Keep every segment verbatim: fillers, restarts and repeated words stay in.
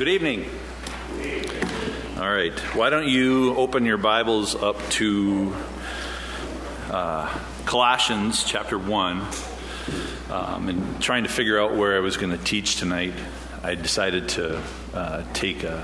Good evening. All right. Why don't you open your Bibles up to uh, Colossians chapter one. Um, and trying to figure out where I was going to teach tonight, I decided to uh, take a,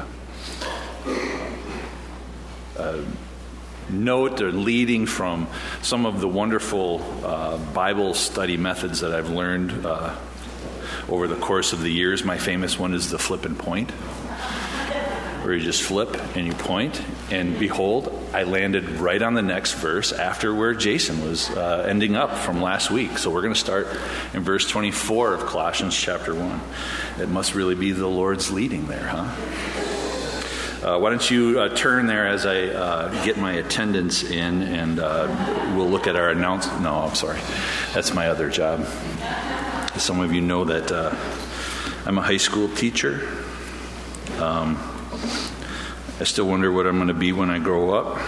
a note or leading from some of the wonderful uh, Bible study methods that I've learned uh, over the course of the years. My famous one is the flip and point, where you just flip and you point, and behold, I landed right on the next verse after where Jason was uh, ending up from last week. So we're going to start in verse twenty-four of Colossians chapter one. It must really be the Lord's leading there, huh? Uh, why don't you uh, turn there as I uh, get my attendance in, and uh, we'll look at our announcement. No, I'm sorry. That's my other job. Some of you know that uh, I'm a high school teacher. Um, I still wonder what I'm going to be when I grow up.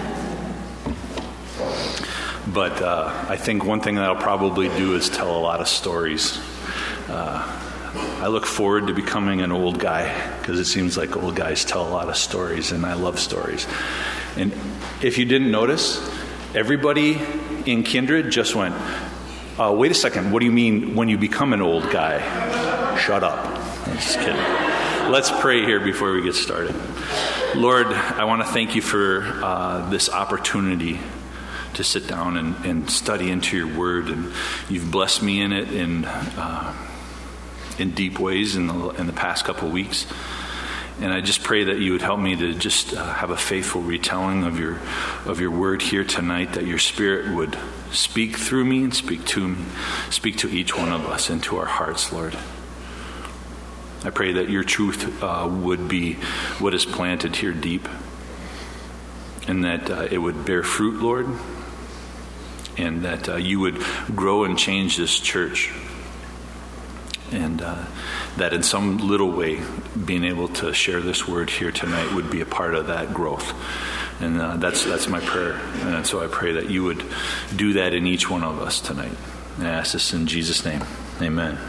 But uh, I think one thing that I'll probably do is tell a lot of stories. Uh, I look forward to becoming an old guy, because it seems like old guys tell a lot of stories, and I love stories. And if you didn't notice, everybody in Kindred just went, uh, wait a second, what do you mean when you become an old guy? Shut up. I'm just kidding. Let's pray here before we get started. Lord, I want to thank you for uh, this opportunity to sit down and, and study into your word, and you've blessed me in it in uh, in deep ways in the, in the past couple of weeks. And I just pray that you would help me to just uh, have a faithful retelling of your of your word here tonight, that your Spirit would speak through me and speak to me, speak to each one of us into our hearts, Lord. I pray that your truth uh, would be what is planted here deep, and that uh, it would bear fruit, Lord, and that uh, you would grow and change this church, and uh, that in some little way being able to share this word here tonight would be a part of that growth. And uh, that's that's my prayer. And so I pray that you would do that in each one of us tonight. And I ask this in Jesus' name. Amen.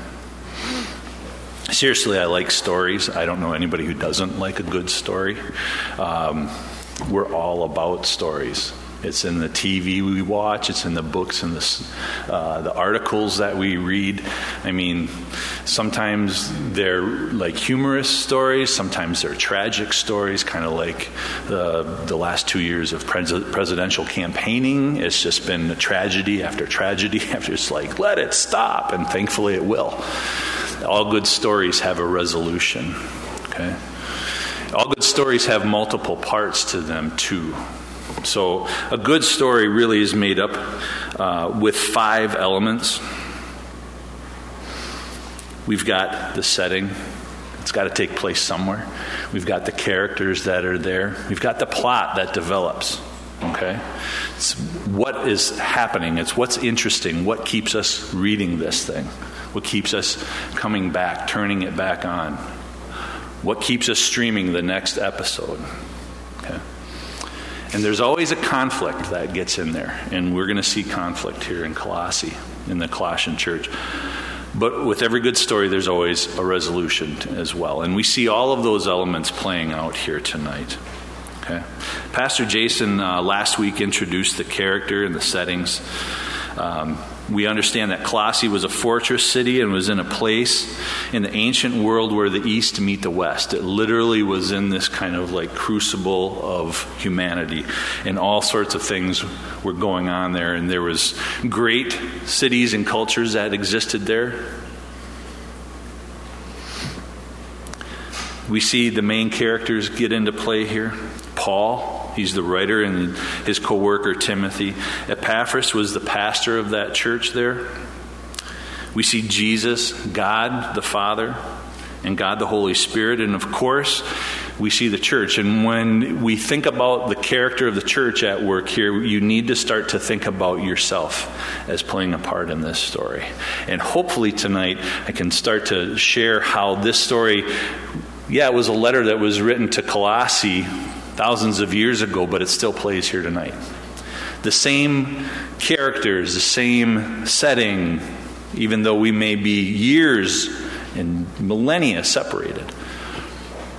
Seriously, I like stories. I don't know anybody who doesn't like a good story. Um, we're all about stories. It's in the T V we watch. It's in the books and the, uh, the articles that we read. I mean, sometimes they're like humorous stories. Sometimes they're tragic stories, kind of like the, the last two years of pres- presidential campaigning. It's just been tragedy after tragedy after. It's like, let it stop, and thankfully it will. All good stories have a resolution, okay? All good stories have multiple parts to them, too. So a good story really is made up uh, with five elements. We've got the setting. It's got to take place somewhere. We've got the characters that are there. We've got the plot that develops, okay? It's what is happening. It's what's interesting. What keeps us reading this thing? What keeps us coming back, turning it back on? What keeps us streaming the next episode? Okay. And there's always a conflict that gets in there. And we're going to see conflict here in Colossae, in the Colossian church. But with every good story, there's always a resolution as well. And we see all of those elements playing out here tonight. Okay. Pastor Jason uh, last week introduced the character and the settings. Um, we understand that Colossae was a fortress city and was in a place in the ancient world where the East meet the West. It literally was in this kind of like crucible of humanity, and all sorts of things were going on there. And there was great cities and cultures that existed there. We see the main characters get into play here. Paul, he's the writer, and his co-worker Timothy. Epaphras was the pastor of that church there. We see Jesus, God the Father, and God the Holy Spirit. And of course, we see the church. And when we think about the character of the church at work here, you need to start to think about yourself as playing a part in this story. And hopefully tonight I can start to share how this story, yeah, it was a letter that was written to Colossae thousands of years ago, but it still plays here tonight. The same characters, the same setting, even though we may be years and millennia separated.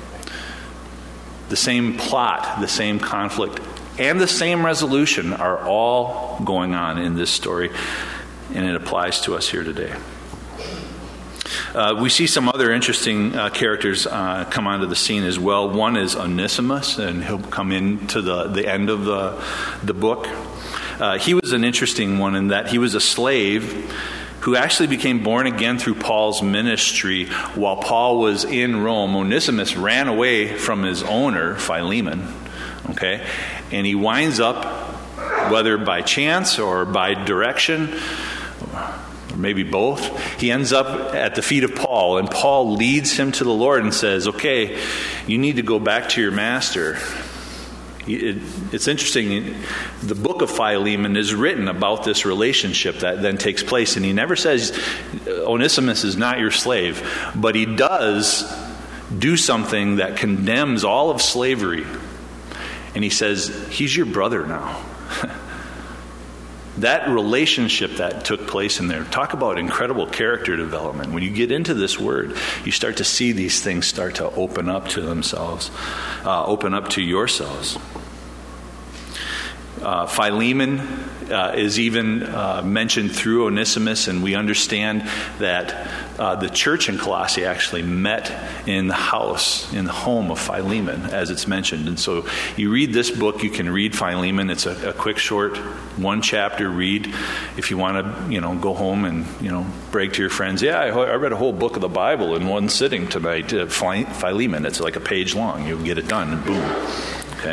the same plot, the same conflict, and the same resolution are all going on in this story, and it applies to us here today. Uh, we see some other interesting uh, characters uh, come onto the scene as well. One is Onesimus, and he'll come into the, the end of the, the book. Uh, he was an interesting one in that he was a slave who actually became born again through Paul's ministry while Paul was in Rome. Onesimus ran away from his owner, Philemon, okay? And he winds up, whether by chance or by direction, or maybe both, he ends up at the feet of Paul, and Paul leads him to the Lord and says, okay, you need to go back to your master. It, it's interesting, the book of Philemon is written about this relationship that then takes place, and he never says Onesimus is not your slave, but he does do something that condemns all of slavery, and he says, he's your brother now. That relationship that took place in there, talk about incredible character development. When you get into this word, you start to see these things start to open up to themselves, uh, open up to yourselves. Uh, Philemon uh, is even uh, mentioned through Onesimus, and we understand that uh, the church in Colossae actually met in the house, in the home of Philemon, as it's mentioned. And so you read this book, you can read Philemon. It's a, a quick, short, one chapter read. If you want to, you know, go home and, you know, brag to your friends, yeah, I, I read a whole book of the Bible in one sitting tonight. Uh, Philemon, it's like a page long. You'll get it done, and boom. Okay.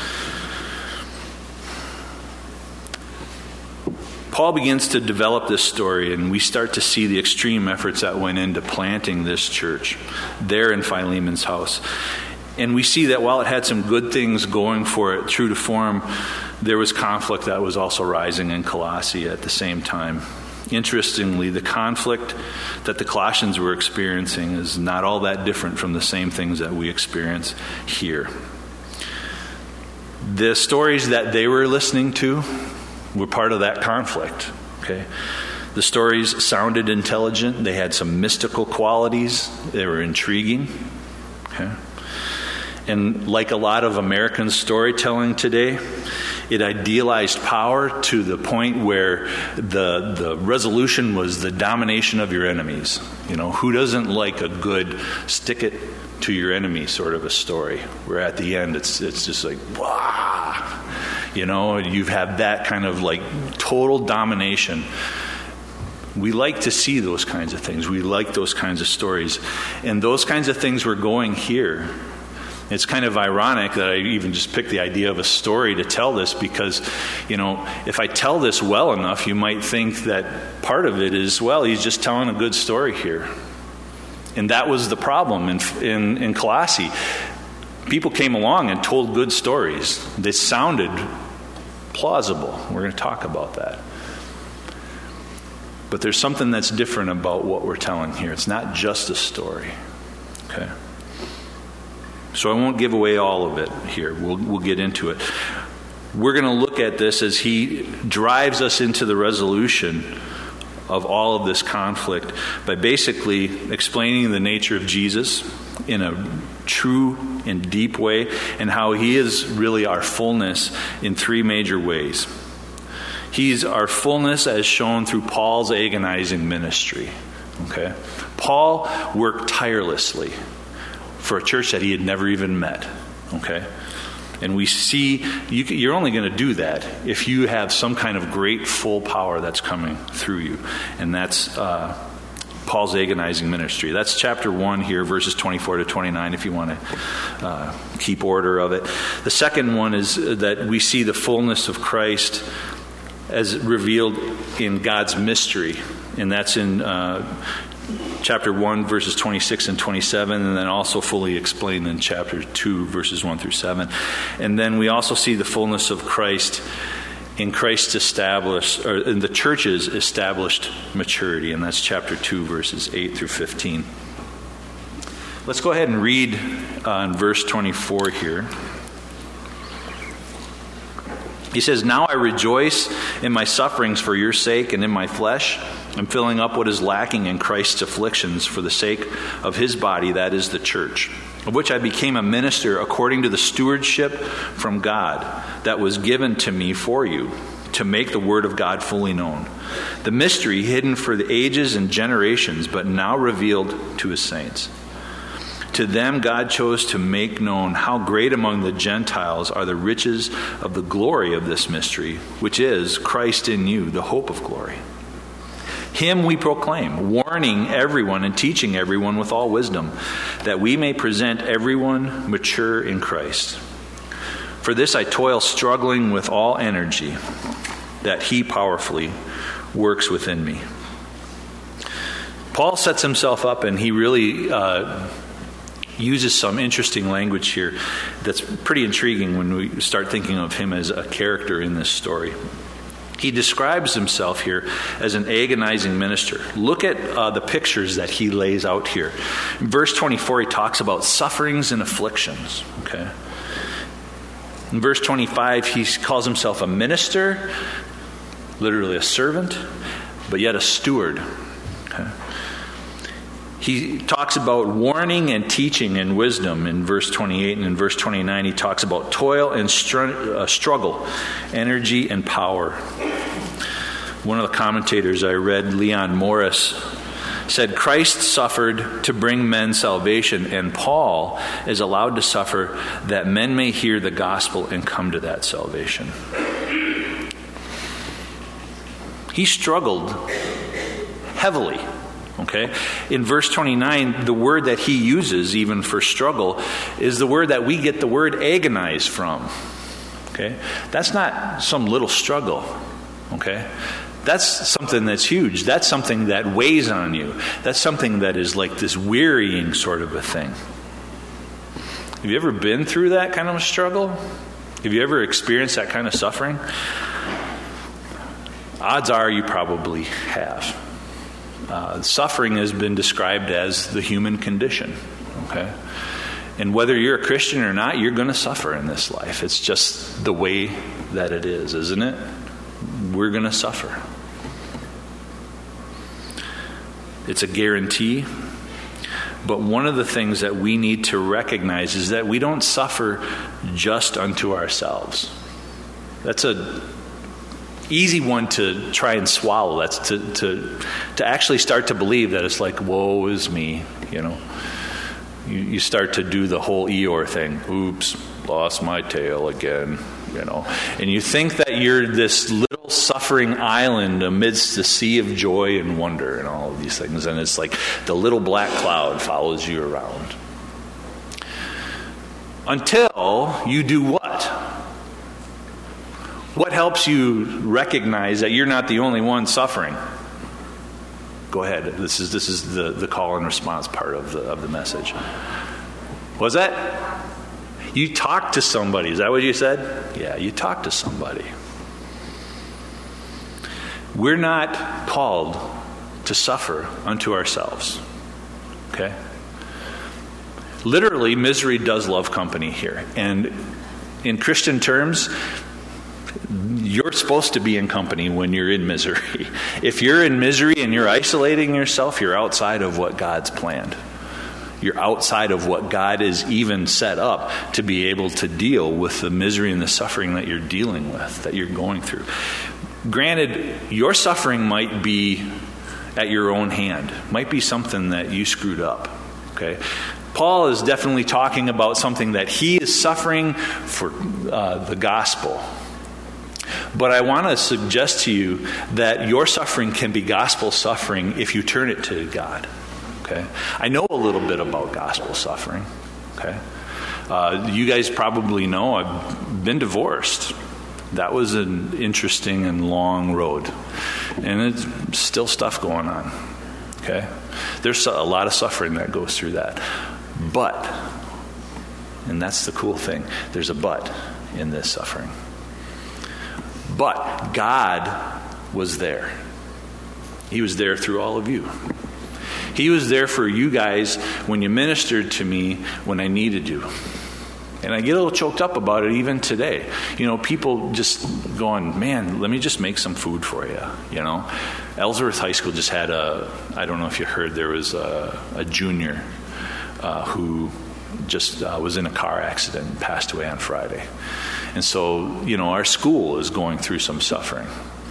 Paul begins to develop this story, and we start to see the extreme efforts that went into planting this church there in Philemon's house. And we see that while it had some good things going for it, true to form, there was conflict that was also rising in Colossae at the same time. Interestingly, the conflict that the Colossians were experiencing is not all that different from the same things that we experience here. The stories that they were listening to were part of that conflict. Okay, the stories sounded intelligent. They had some mystical qualities. They were intriguing. Okay, and like a lot of American storytelling today, it idealized power to the point where the the resolution was the domination of your enemies. You know, who doesn't like a good stick it to your enemy sort of a story, where at the end it's it's just like, wow. You know, you have that kind of like total domination. We like to see those kinds of things. We like those kinds of stories. And those kinds of things were going here. It's kind of ironic that I even just picked the idea of a story to tell this because, you know, if I tell this well enough, you might think that part of it is, well, he's just telling a good story here. And that was the problem in in, in Colossae. People came along and told good stories. They sounded plausible. We're going to talk about that. But there's something that's different about what we're telling here. It's not just a story. Okay? So I won't give away all of it here. We'll, we'll get into it. We're going to look at this as he drives us into the resolution of all of this conflict by basically explaining the nature of Jesus in a true and deep way, and how he is really our fullness in three major ways. He's our fullness as shown through Paul's agonizing ministry. Okay, Paul worked tirelessly for a church that he had never even met. Okay, and we see you, you're only going to do that if you have some kind of great full power that's coming through you, and that's uh, Paul's agonizing ministry. That's chapter one here, verses twenty-four to twenty-nine, if you want to uh, keep order of it. The second one is that we see the fullness of Christ as revealed in God's mystery, and that's in uh, chapter one, verses twenty-six and twenty-seven, and then also fully explained in chapter two, verses one through seven. And then we also see the fullness of Christ in Christ's established, or in the church's established maturity, and that's chapter two, verses eight through fifteen. Let's go ahead and read uh, in verse twenty-four here. He says, "Now I rejoice in my sufferings for your sake, and in my flesh I'm filling up what is lacking in Christ's afflictions for the sake of his body, that is the church, of which I became a minister according to the stewardship from God that was given to me for you, to make the word of God fully known. The mystery hidden for the ages and generations, but now revealed to his saints. To them God chose to make known how great among the Gentiles are the riches of the glory of this mystery, which is Christ in you, the hope of glory. Him we proclaim, warning everyone and teaching everyone with all wisdom, that we may present everyone mature in Christ. For this I toil, struggling with all energy, that he powerfully works within me. Paul sets himself up, and he really uh, uses some interesting language here that's pretty intriguing when we start thinking of him as a character in this story. He describes himself here as an agonizing minister. Look at uh, the pictures that he lays out here. In verse twenty-four, he talks about sufferings and afflictions. Okay. In verse twenty-five, he calls himself a minister, literally a servant, but yet a steward. Okay. He talks about warning and teaching and wisdom in verse twenty-eight, and in verse twenty-nine he talks about toil and str- uh, struggle, energy and power. One of the commentators I read, Leon Morris, said Christ suffered to bring men salvation, and Paul is allowed to suffer that men may hear the gospel and come to that salvation. He struggled heavily. Okay? In verse twenty-nine, the word that he uses even for struggle is the word that we get the word agonize from. Okay? That's not some little struggle. Okay? That's something that's huge. That's something that weighs on you. That's something that is like this wearying sort of a thing. Have you ever been through that kind of a struggle? Have you ever experienced that kind of suffering? Odds are you probably have. Uh, suffering has been described as the human condition. Okay? And whether you're a Christian or not, you're going to suffer in this life. It's just the way that it is, isn't it? We're going to suffer. It's a guarantee. But one of the things that we need to recognize is that we don't suffer just unto ourselves. That's a easy one to try and swallow. That's to to to actually start to believe that it's like, woe is me, you know. You, you start to do the whole Eeyore thing. Oops, lost my tail again, you know. And you think that you're this little suffering island amidst the sea of joy and wonder and all of these things. And it's like the little black cloud follows you around. Until you do what? What helps you recognize that you're not the only one suffering? Go ahead. This is this is the, the call and response part of the of the message. Was that? You talk to somebody. Is that what you said? Yeah, you talk to somebody. We're not called to suffer unto ourselves. Okay? Literally, misery does love company here. And in Christian terms, you're supposed to be in company when you're in misery. If you're in misery and you're isolating yourself, you're outside of what God's planned. You're outside of what God is even set up to be able to deal with the misery and the suffering that you're dealing with, that you're going through. Granted, your suffering might be at your own hand, might be something that you screwed up. Okay? Paul is definitely talking about something that he is suffering for uh, the gospel. But I want to suggest to you that your suffering can be gospel suffering if you turn it to God. Okay? I know a little bit about gospel suffering. Okay? Uh, you guys probably know I've been divorced. That was an interesting and long road. And it's still stuff going on. Okay? There's a lot of suffering that goes through that. But, and that's the cool thing, there's a but in this suffering. But God was there. He was there through all of you. He was there for you guys when you ministered to me when I needed you. And I get a little choked up about it even today. You know, people just going, man, let me just make some food for you, you know. Ellsworth High School just had a, I don't know if you heard, there was a, a junior uh, who just uh, was in a car accident and passed away on Friday. And so, you know, our school is going through some suffering.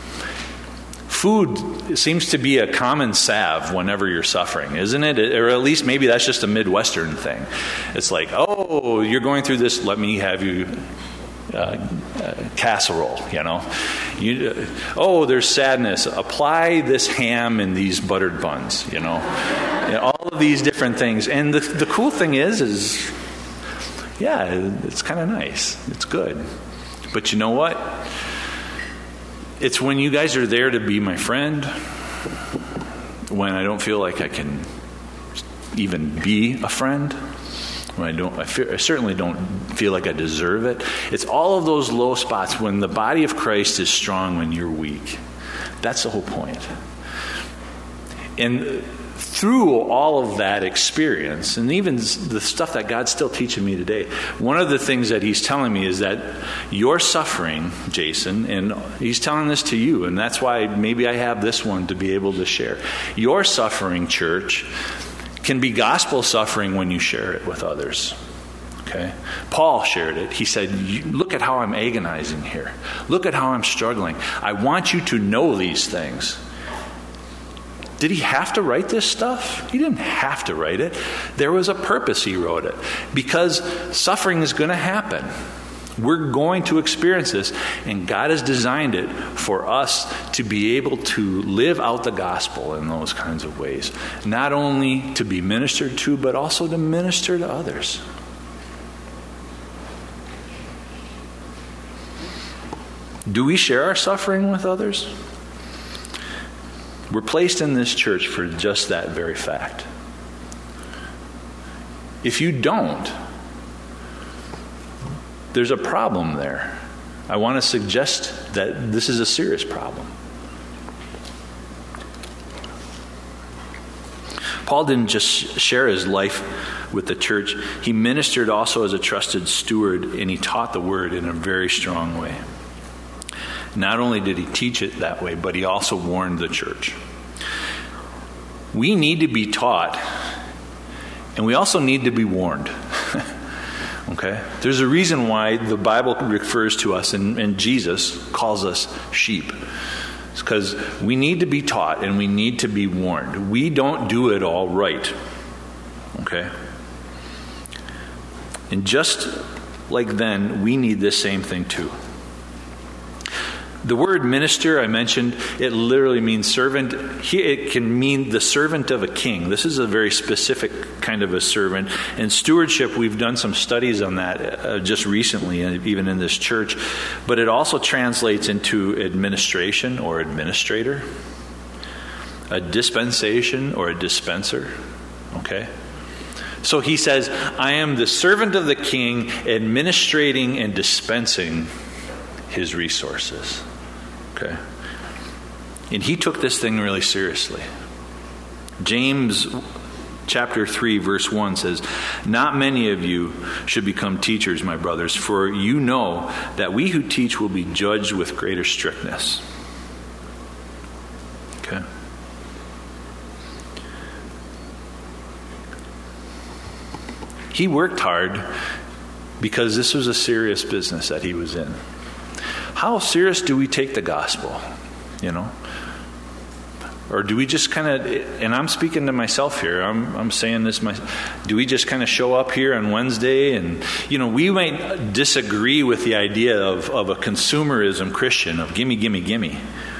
Food seems to be a common salve whenever you're suffering, isn't it? Or at least maybe that's just a Midwestern thing. It's like, oh, you're going through this, let me have you uh, uh, casserole, you know. You, uh, oh, there's sadness. Apply this ham and these buttered buns, you know. And all of these different things. And the, the cool thing is, is, yeah, it's kind of nice. It's good. But you know what? It's when you guys are there to be my friend, when I don't feel like I can even be a friend, when I don't, I, feel, I certainly don't feel like I deserve it. It's all of those low spots when the body of Christ is strong when you're weak. That's the whole point. And through all of that experience, and even the stuff that God's still teaching me today, one of the things that he's telling me is that your suffering, Jason, and he's telling this to you, and that's why maybe I have this one to be able to share. Your suffering, church, can be gospel suffering when you share it with others. Okay? Paul shared it. He said, look at how I'm agonizing here. Look at how I'm struggling. I want you to know these things. Did he have to write this stuff? He didn't have to write it. There was a purpose he wrote it. Because suffering is going to happen. We're going to experience this. And God has designed it for us to be able to live out the gospel in those kinds of ways. Not only to be ministered to, but also to minister to others. Do we share our suffering with others? We're placed in this church for just that very fact. If you don't, there's a problem there. I want to suggest that this is a serious problem. Paul didn't just share his life with the church. He ministered also as a trusted steward, and he taught the word in a very strong way. Not only did he teach it that way, but he also warned the church. We need to be taught, and we also need to be warned. Okay? There's a reason why the Bible refers to us, and, and Jesus calls us sheep. It's because we need to be taught, and we need to be warned. We don't do it all right. Okay? And just like then, we need this same thing too. The word minister, I mentioned, it literally means servant. It can mean the servant of a king. This is a very specific kind of a servant. And stewardship, we've done some studies on that uh, just recently, even in this church. But it also translates into administration or administrator, a dispensation or a dispenser. Okay? So he says, I am the servant of the king, administrating and dispensing his resources. Okay. And he took this thing really seriously. James chapter three verse one says, not many of you should become teachers, my brothers, for you know that we who teach will be judged with greater strictness. Okay. He worked hard because this was a serious business that he was in. How serious do we take the gospel, you know? Or do we just kind of, and I'm speaking to myself here, I'm I'm saying this, my, do we just kind of show up here on Wednesday and, you know, we might disagree with the idea of, of a consumerism Christian, of gimme, gimme, gimme.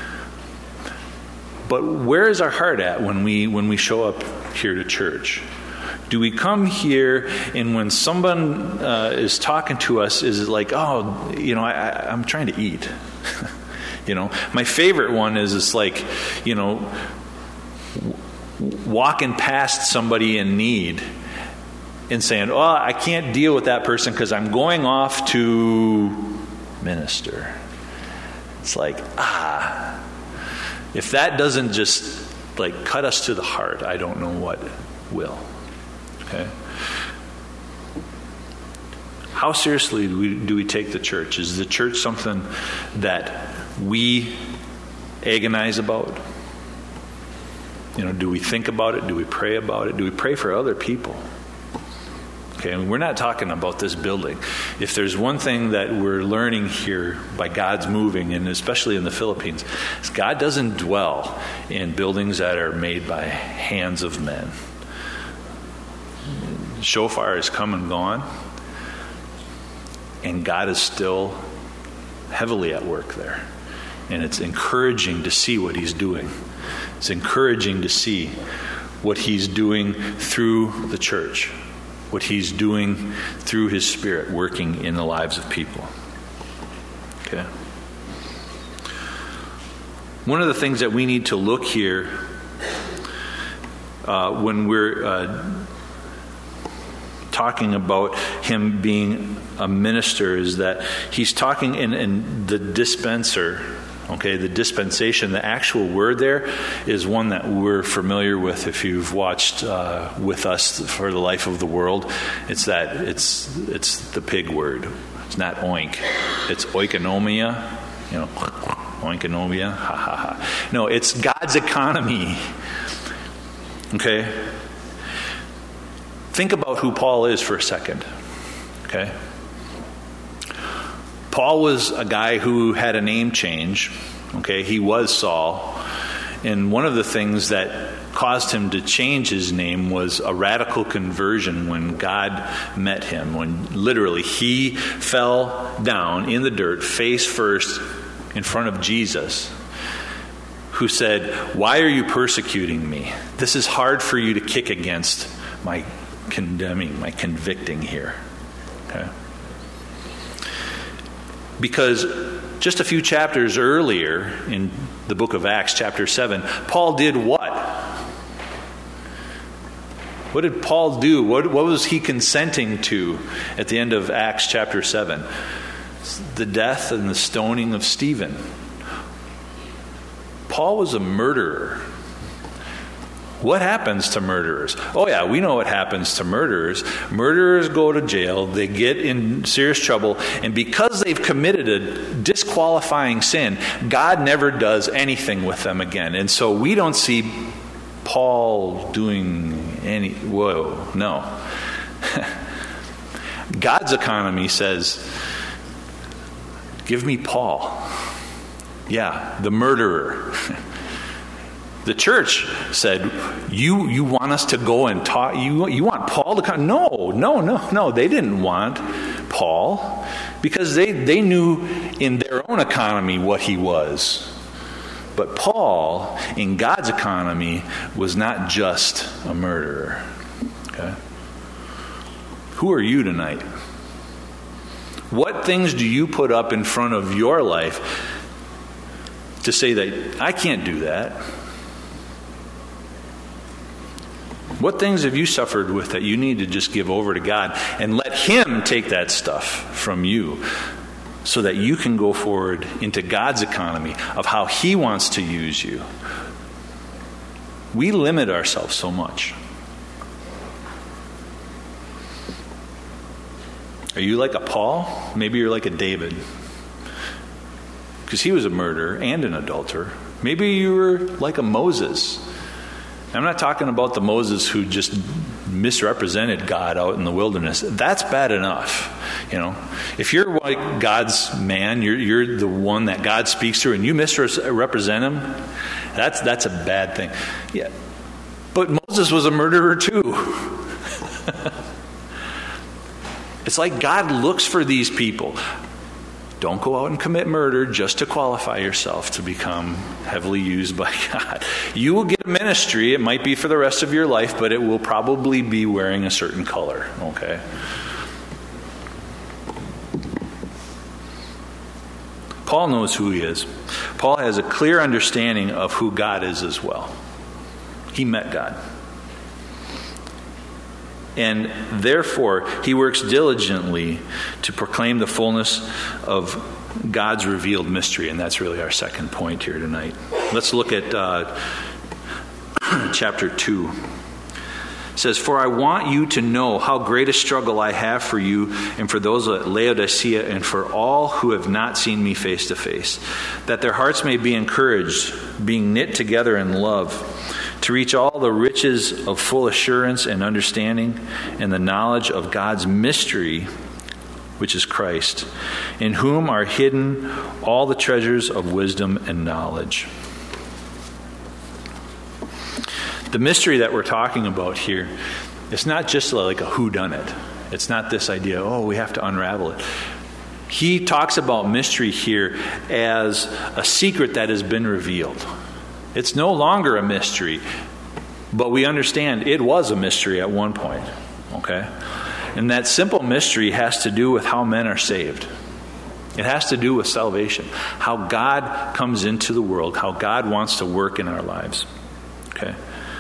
But where is our heart at when we when we show up here to church? Do we come here and when someone uh, is talking to us, is it like, oh, you know, I, I, I'm trying to eat? You know, my favorite one is it's like, you know, w- walking past somebody in need and saying, oh, I can't deal with that person because I'm going off to minister. It's like, ah, if that doesn't just like cut us to the heart, I don't know what will. Okay. How seriously do we, do we take the church? Is the church something that we agonize about? You know, do we think about it? Do we pray about it? Do we pray for other people? Okay, and we're not talking about this building. If there's one thing that we're learning here by God's moving, and especially in the Philippines, is God doesn't dwell in buildings that are made by hands of men. Shofar has come and gone, and God is still heavily at work there. And it's encouraging to see what he's doing. It's encouraging to see what he's doing through the church, what he's doing through his Spirit working in the lives of people. Okay. One of the things that we need to look here uh, when we're uh, talking about him being a minister is that he's talking in, in the dispenser. Okay, the dispensation, the actual word there is one that we're familiar with if you've watched uh, with us for the life of the world. It's that, it's it's the pig word. It's not oink. It's oikonomia. You know, oikonomia. Ha ha ha. No, it's God's economy. Okay? Think about who Paul is for a second. Okay? Paul was a guy who had a name change. Okay, he was Saul. And one of the things that caused him to change his name was a radical conversion when God met him. When literally he fell down in the dirt, face first, in front of Jesus, who said, "Why are you persecuting me? This is hard for you to kick against my condemning, my convicting here." Okay. Because just a few chapters earlier in the book of Acts, chapter seven, Paul did what? What did Paul do? What, what was he consenting to at the end of Acts chapter seven? The death and the stoning of Stephen. Paul was a murderer. What happens to murderers? Oh yeah, we know what happens to murderers. Murderers go to jail, they get in serious trouble, and because they've committed a disqualifying sin, God never does anything with them again. And so we don't see Paul doing any, whoa, no. God's economy says, give me Paul. Yeah, the murderer. The church said, you you want us to go and talk, you, you want Paul to come? No, no, no, no. They didn't want Paul because they, they knew in their own economy what he was. But Paul, in God's economy, was not just a murderer. Okay? Who are you tonight? What things do you put up in front of your life to say that I can't do that? What things have you suffered with that you need to just give over to God and let him take that stuff from you so that you can go forward into God's economy of how he wants to use you? We limit ourselves so much. Are you like a Paul? Maybe you're like a David. Because he was a murderer and an adulterer. Maybe you were like a Moses. I'm not talking about the Moses who just misrepresented God out in the wilderness. That's bad enough. You know, if you're like God's man, you're you're the one that God speaks through, and you misrepresent him, that's that's a bad thing. Yeah, but Moses was a murderer too. It's like God looks for these people. Don't go out and commit murder just to qualify yourself to become heavily used by God. You will get a ministry. It might be for the rest of your life, but it will probably be wearing a certain color. Okay? Paul knows who he is. Paul has a clear understanding of who God is as well. He met God. And therefore, he works diligently to proclaim the fullness of God's revealed mystery. And that's really our second point here tonight. Let's look at uh, chapter two. It says, "For I want you to know how great a struggle I have for you and for those at Laodicea and for all who have not seen me face to face, that their hearts may be encouraged, being knit together in love, to reach all the riches of full assurance and understanding and the knowledge of God's mystery, which is Christ, in whom are hidden all the treasures of wisdom and knowledge." The mystery that we're talking about here, it's not just like a whodunit. It's not this idea, oh, we have to unravel it. He talks about mystery here as a secret that has been revealed. It's no longer a mystery, but we understand it was a mystery at one point. Okay? And that simple mystery has to do with how men are saved. It has to do with salvation. How God comes into the world. How God wants to work in our lives. Okay?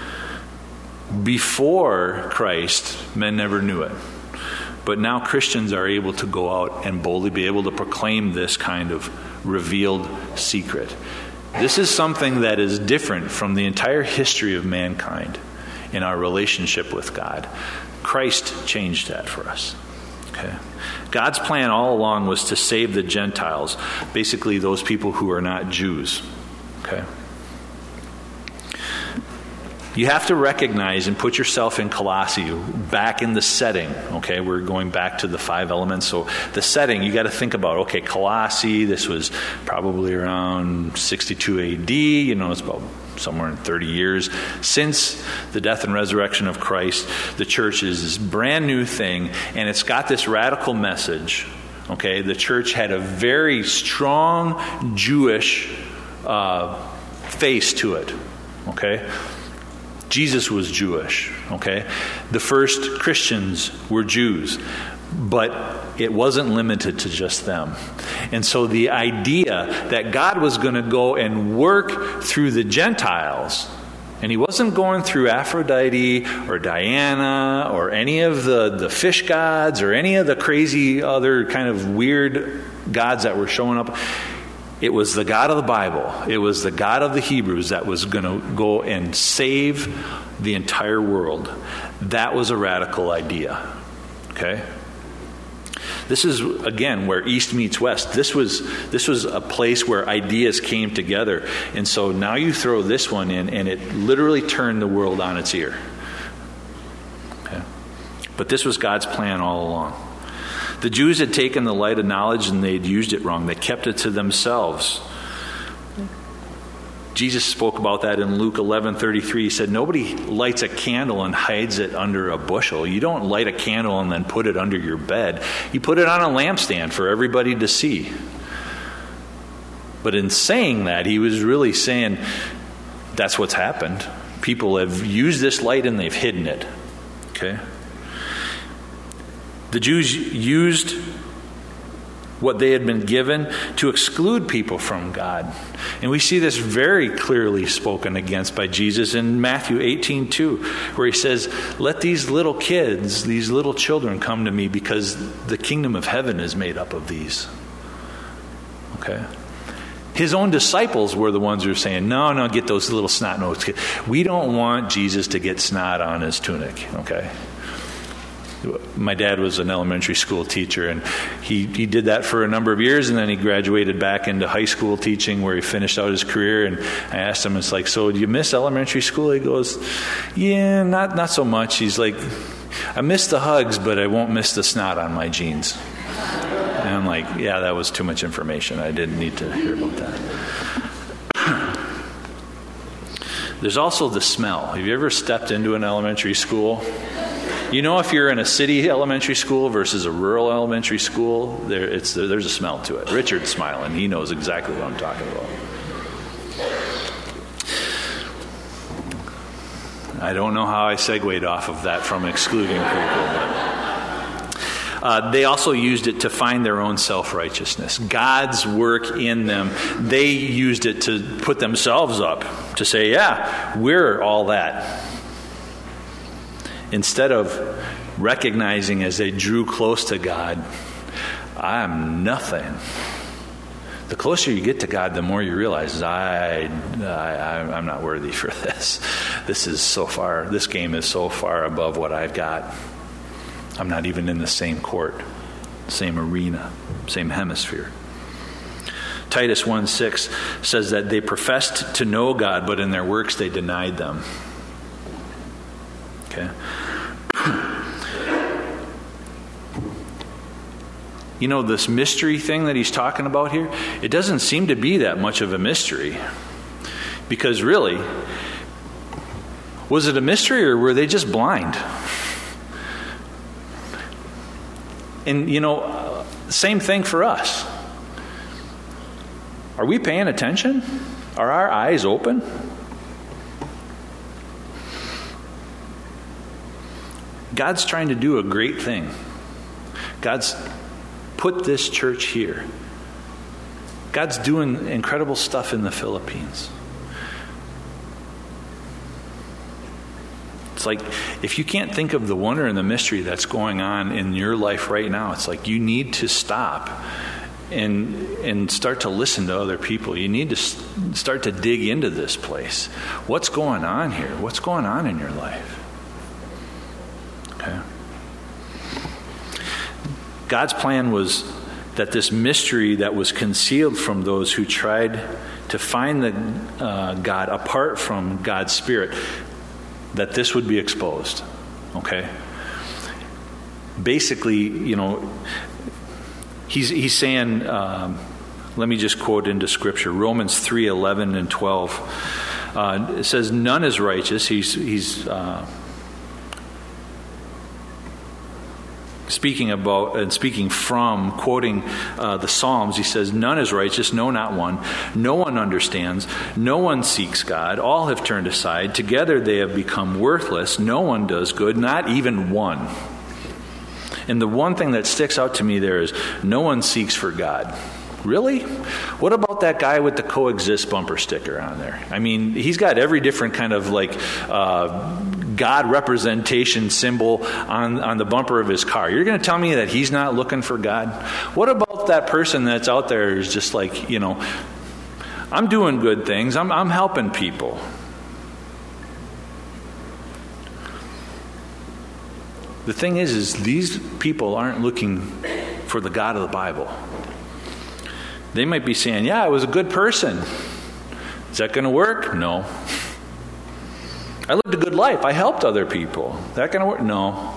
Before Christ, men never knew it. But now Christians are able to go out and boldly be able to proclaim this kind of revealed secret. This is something that is different from the entire history of mankind in our relationship with God. Christ changed that for us. Okay. God's plan all along was to save the Gentiles, basically those people who are not Jews. Okay. You have to recognize and put yourself in Colossae, back in the setting. Okay, we're going back to the five elements. So the setting, you got to think about, okay, Colossae, this was probably around sixty-two A D, you know, it's about somewhere in thirty years. Since the death and resurrection of Christ, the church is this brand new thing, and it's got this radical message. Okay, the church had a very strong Jewish uh, face to it. Okay. Jesus was Jewish, okay? The first Christians were Jews, but it wasn't limited to just them. And so the idea that God was going to go and work through the Gentiles, and he wasn't going through Aphrodite or Diana or any of the, the fish gods or any of the crazy other kind of weird gods that were showing up. It was the God of the Bible. It was the God of the Hebrews that was going to go and save the entire world. That was a radical idea. Okay? This is, again, where East meets West. This was this was a place where ideas came together. And so now you throw this one in, and it literally turned the world on its ear. Okay? But this was God's plan all along. The Jews had taken the light of knowledge and they had used it wrong. They kept it to themselves. Jesus spoke about that in Luke eleven thirty-three. He said, nobody lights a candle and hides it under a bushel. You don't light a candle and then put it under your bed. You put it on a lampstand for everybody to see. But in saying that, he was really saying that's what's happened. People have used this light and they've hidden it. Okay? The Jews used what they had been given to exclude people from God. And we see this very clearly spoken against by Jesus in Matthew eighteen two, where he says, let these little kids, these little children come to me because the kingdom of heaven is made up of these. Okay? His own disciples were the ones who were saying, no, no, get those little snot-nosed kids. We don't want Jesus to get snot on his tunic. Okay? My dad was an elementary school teacher, and he, he did that for a number of years, and then he graduated back into high school teaching where he finished out his career. And I asked him, it's like, so do you miss elementary school? He goes, yeah, not not so much. He's like, I miss the hugs, but I won't miss the snot on my jeans. And I'm like, yeah, that was too much information. I didn't need to hear about that. There's also the smell. Have you ever stepped into an elementary school? You know, if you're in a city elementary school versus a rural elementary school, there it's there's a smell to it. Richard's smiling. He knows exactly what I'm talking about. I don't know how I segued off of that from excluding people, but uh, they also used it to find their own self-righteousness. God's work in them, they used it to put themselves up, to say, yeah, we're all that. Instead of recognizing as they drew close to God, I'm nothing. The closer you get to God, the more you realize, I, I, I'm not worthy for this. This is so far, this game is so far above what I've got. I'm not even in the same court, same arena, same hemisphere. Titus one six says that they professed to know God, but in their works they denied them. Okay. You know, this mystery thing that he's talking about here, it doesn't seem to be that much of a mystery. Because really, was it a mystery or were they just blind? And, you know, same thing for us. Are we paying attention? Are our eyes open? God's trying to do a great thing. God's put this church here. God's doing incredible stuff in the Philippines. It's like, if you can't think of the wonder and the mystery that's going on in your life right now, it's like you need to stop and and start to listen to other people. You need to start to dig into this place. What's going on here? What's going on in your life? Okay. God's plan was that this mystery that was concealed from those who tried to find the uh, God apart from God's Spirit, that this would be exposed. Okay? Basically, you know, he's he's saying, um, let me just quote into Scripture, Romans three eleven and twelve. Uh, it says, none is righteous. He's he's uh, speaking about and speaking from, quoting uh, the Psalms. He says, none is righteous, no, not one. No one understands. No one seeks God. All have turned aside. Together they have become worthless. No one does good, not even one. And the one thing that sticks out to me there is no one seeks for God. Really? What about that guy with the coexist bumper sticker on there? I mean, he's got every different kind of like uh, God representation symbol on, on the bumper of his car. You're going to tell me that he's not looking for God? What about that person that's out there who's just like, you know, I'm doing good things. I'm, I'm helping people. The thing is, is these people aren't looking for the God of the Bible. They might be saying, yeah, I was a good person. Is that going to work? No. I lived a good life. I helped other people. Is that going to work? No.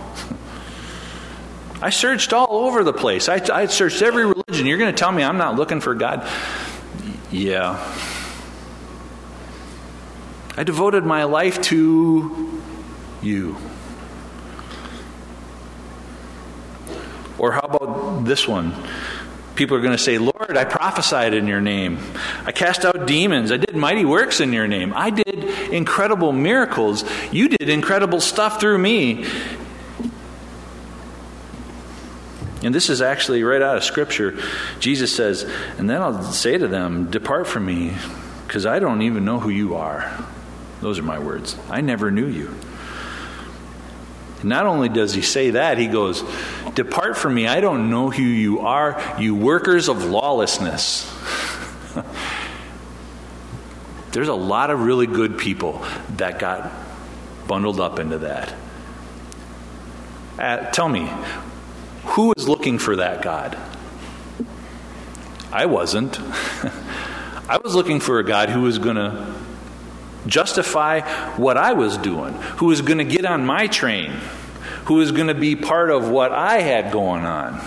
I searched all over the place. I, I searched every religion. You're going to tell me I'm not looking for God? Yeah. I devoted my life to you. Or how about this one? People are going to say, Lord, I prophesied in your name. I cast out demons. I did mighty works in your name. I did incredible miracles. You did incredible stuff through me. And this is actually right out of Scripture. Jesus says, and then I'll say to them, depart from me, because I don't even know who you are. Those are my words. I never knew you. Not only does he say that, he goes, depart from me, I don't know who you are, you workers of lawlessness. There's a lot of really good people that got bundled up into that. Uh, tell me, who is looking for that God? I wasn't. I was looking for a God who was going to justify what I was doing, who was going to get on my train, who was going to be part of what I had going on.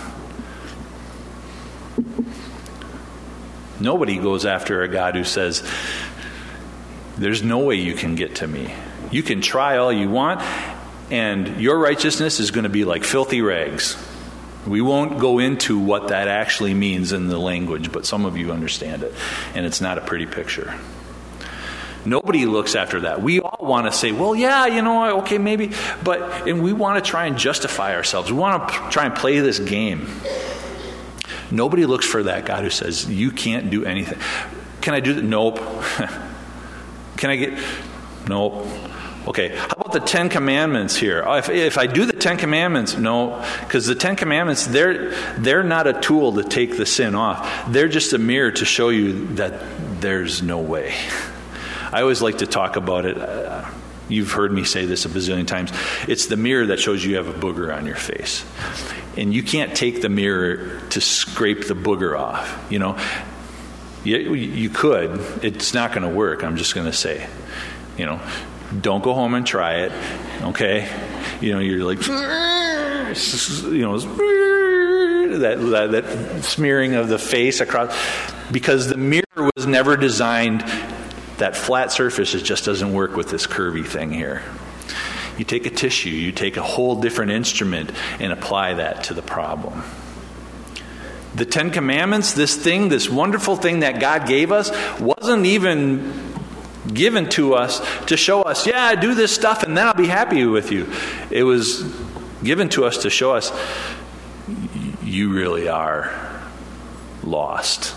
Nobody goes after a God who says, there's no way you can get to me. You can try all you want, and your righteousness is going to be like filthy rags. We won't go into what that actually means in the language, but some of you understand it, and it's not a pretty picture. Nobody looks after that. We all want to say, well, yeah, you know, okay, maybe. But and we want to try and justify ourselves. We want to try and play this game. Nobody looks for that God who says, you can't do anything. Can I do that? Nope. Can I get... Nope. Okay, how about the Ten Commandments here? If, if I do the Ten Commandments, no, because the Ten Commandments, they're, they're not a tool to take the sin off. They're just a mirror to show you that there's no way. I always like to talk about it. Uh, you've heard me say this a bazillion times. It's the mirror that shows you have a booger on your face. And you can't take the mirror to scrape the booger off, you know. You, you could. It's not going to work, I'm just going to say. You know, don't go home and try it, okay? You know, you're like, you know, that, that, that smearing of the face across. Because the mirror was never designed, that flat surface, it just doesn't work with this curvy thing here. You take a tissue, you take a whole different instrument and apply that to the problem. The Ten Commandments, this thing, this wonderful thing that God gave us, wasn't even given to us to show us, yeah, do this stuff and then I'll be happy with you. It was given to us to show us, you really are lost.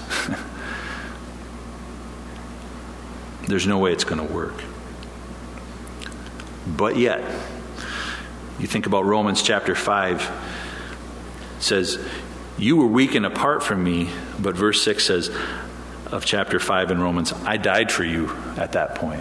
There's no way it's going to work. But yet, you think about Romans chapter five, it says, you were weak and apart from me, but verse six says of chapter five in Romans, I died for you at that point.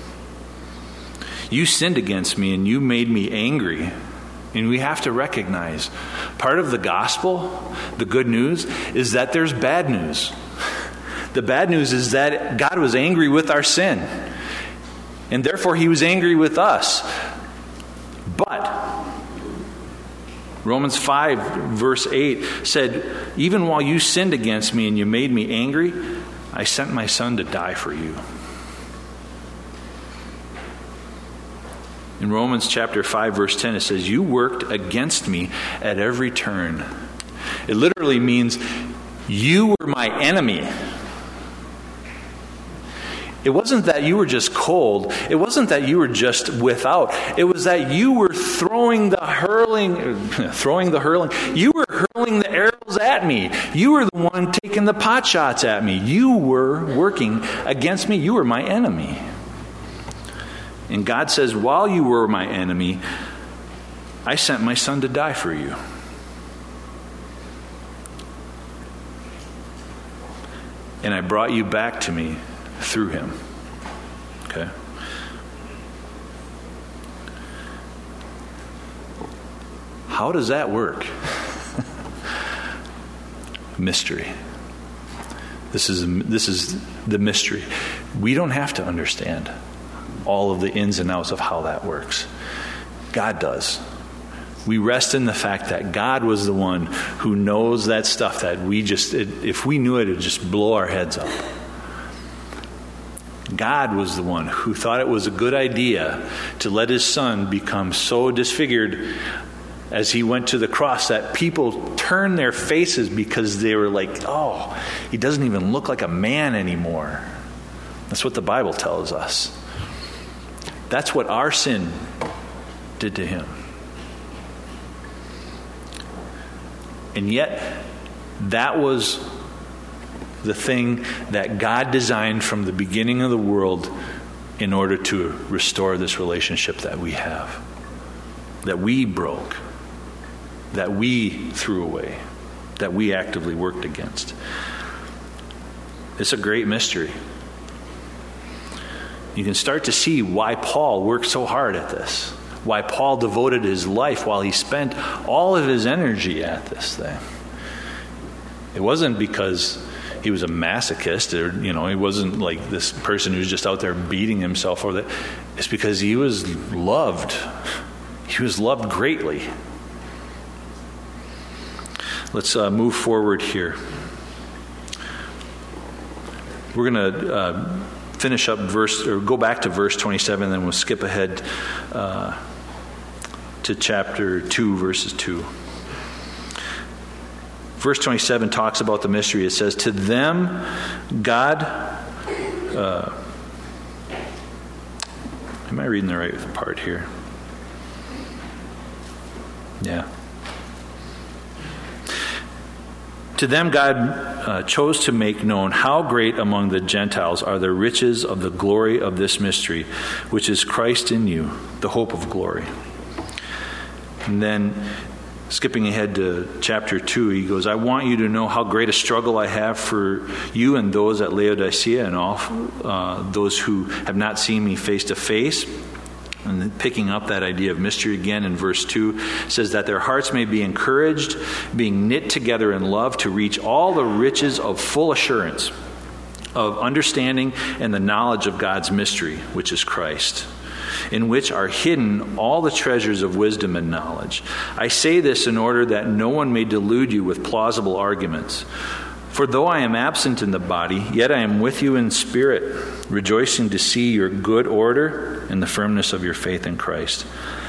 You sinned against me and you made me angry. And we have to recognize part of the gospel, the good news, is that there's bad news. The bad news is that God was angry with our sin. And therefore he was angry with us. But Romans five verse eight said, even while you sinned against me and you made me angry, I sent my son to die for you. In Romans chapter five verse ten it says, you worked against me at every turn. It literally means you were my enemy. It wasn't that you were just cold. It wasn't that you were just without. It was that you were throwing the hurling, throwing the hurling. You were hurling the arrows at me. You were the one taking the pot shots at me. You were working against me. You were my enemy. And God says, while you were my enemy, I sent my son to die for you. And I brought you back to me through him. Okay? How does that work? Mystery. This is this is the mystery. We don't have to understand all of the ins and outs of how that works. God does. We rest in the fact that God was the one who knows that stuff that we just, it, if we knew it, it would just blow our heads up. God was the one who thought it was a good idea to let his son become so disfigured as he went to the cross that people turned their faces because they were like, oh, he doesn't even look like a man anymore. That's what the Bible tells us. That's what our sin did to him. And yet, that was the thing that God designed from the beginning of the world in order to restore this relationship that we have, that we broke, that we threw away, that we actively worked against. It's a great mystery. You can start to see why Paul worked so hard at this, why Paul devoted his life while he spent all of his energy at this thing. It wasn't because he was a masochist, or, you know, he wasn't like this person who's just out there beating himself over that. It's because he was loved. He was loved greatly. Let's uh, move forward here. We're going to uh, finish up verse, or go back to verse twenty-seven, then we'll skip ahead uh, to chapter two, verses two. Verse twenty-seven talks about the mystery. It says, to them, God... Uh, am I reading the right part here? Yeah. To them God uh, chose to make known how great among the Gentiles are the riches of the glory of this mystery, which is Christ in you, the hope of glory. And then, skipping ahead to chapter two, he goes, I want you to know how great a struggle I have for you and those at Laodicea and all uh, those who have not seen me face to face. And then picking up that idea of mystery again in verse two, says that their hearts may be encouraged, being knit together in love to reach all the riches of full assurance, of understanding and the knowledge of God's mystery, which is Christ, in which are hidden all the treasures of wisdom and knowledge. I say this in order that no one may delude you with plausible arguments. For though I am absent in the body, yet I am with you in spirit, rejoicing to see your good order and the firmness of your faith in Christ.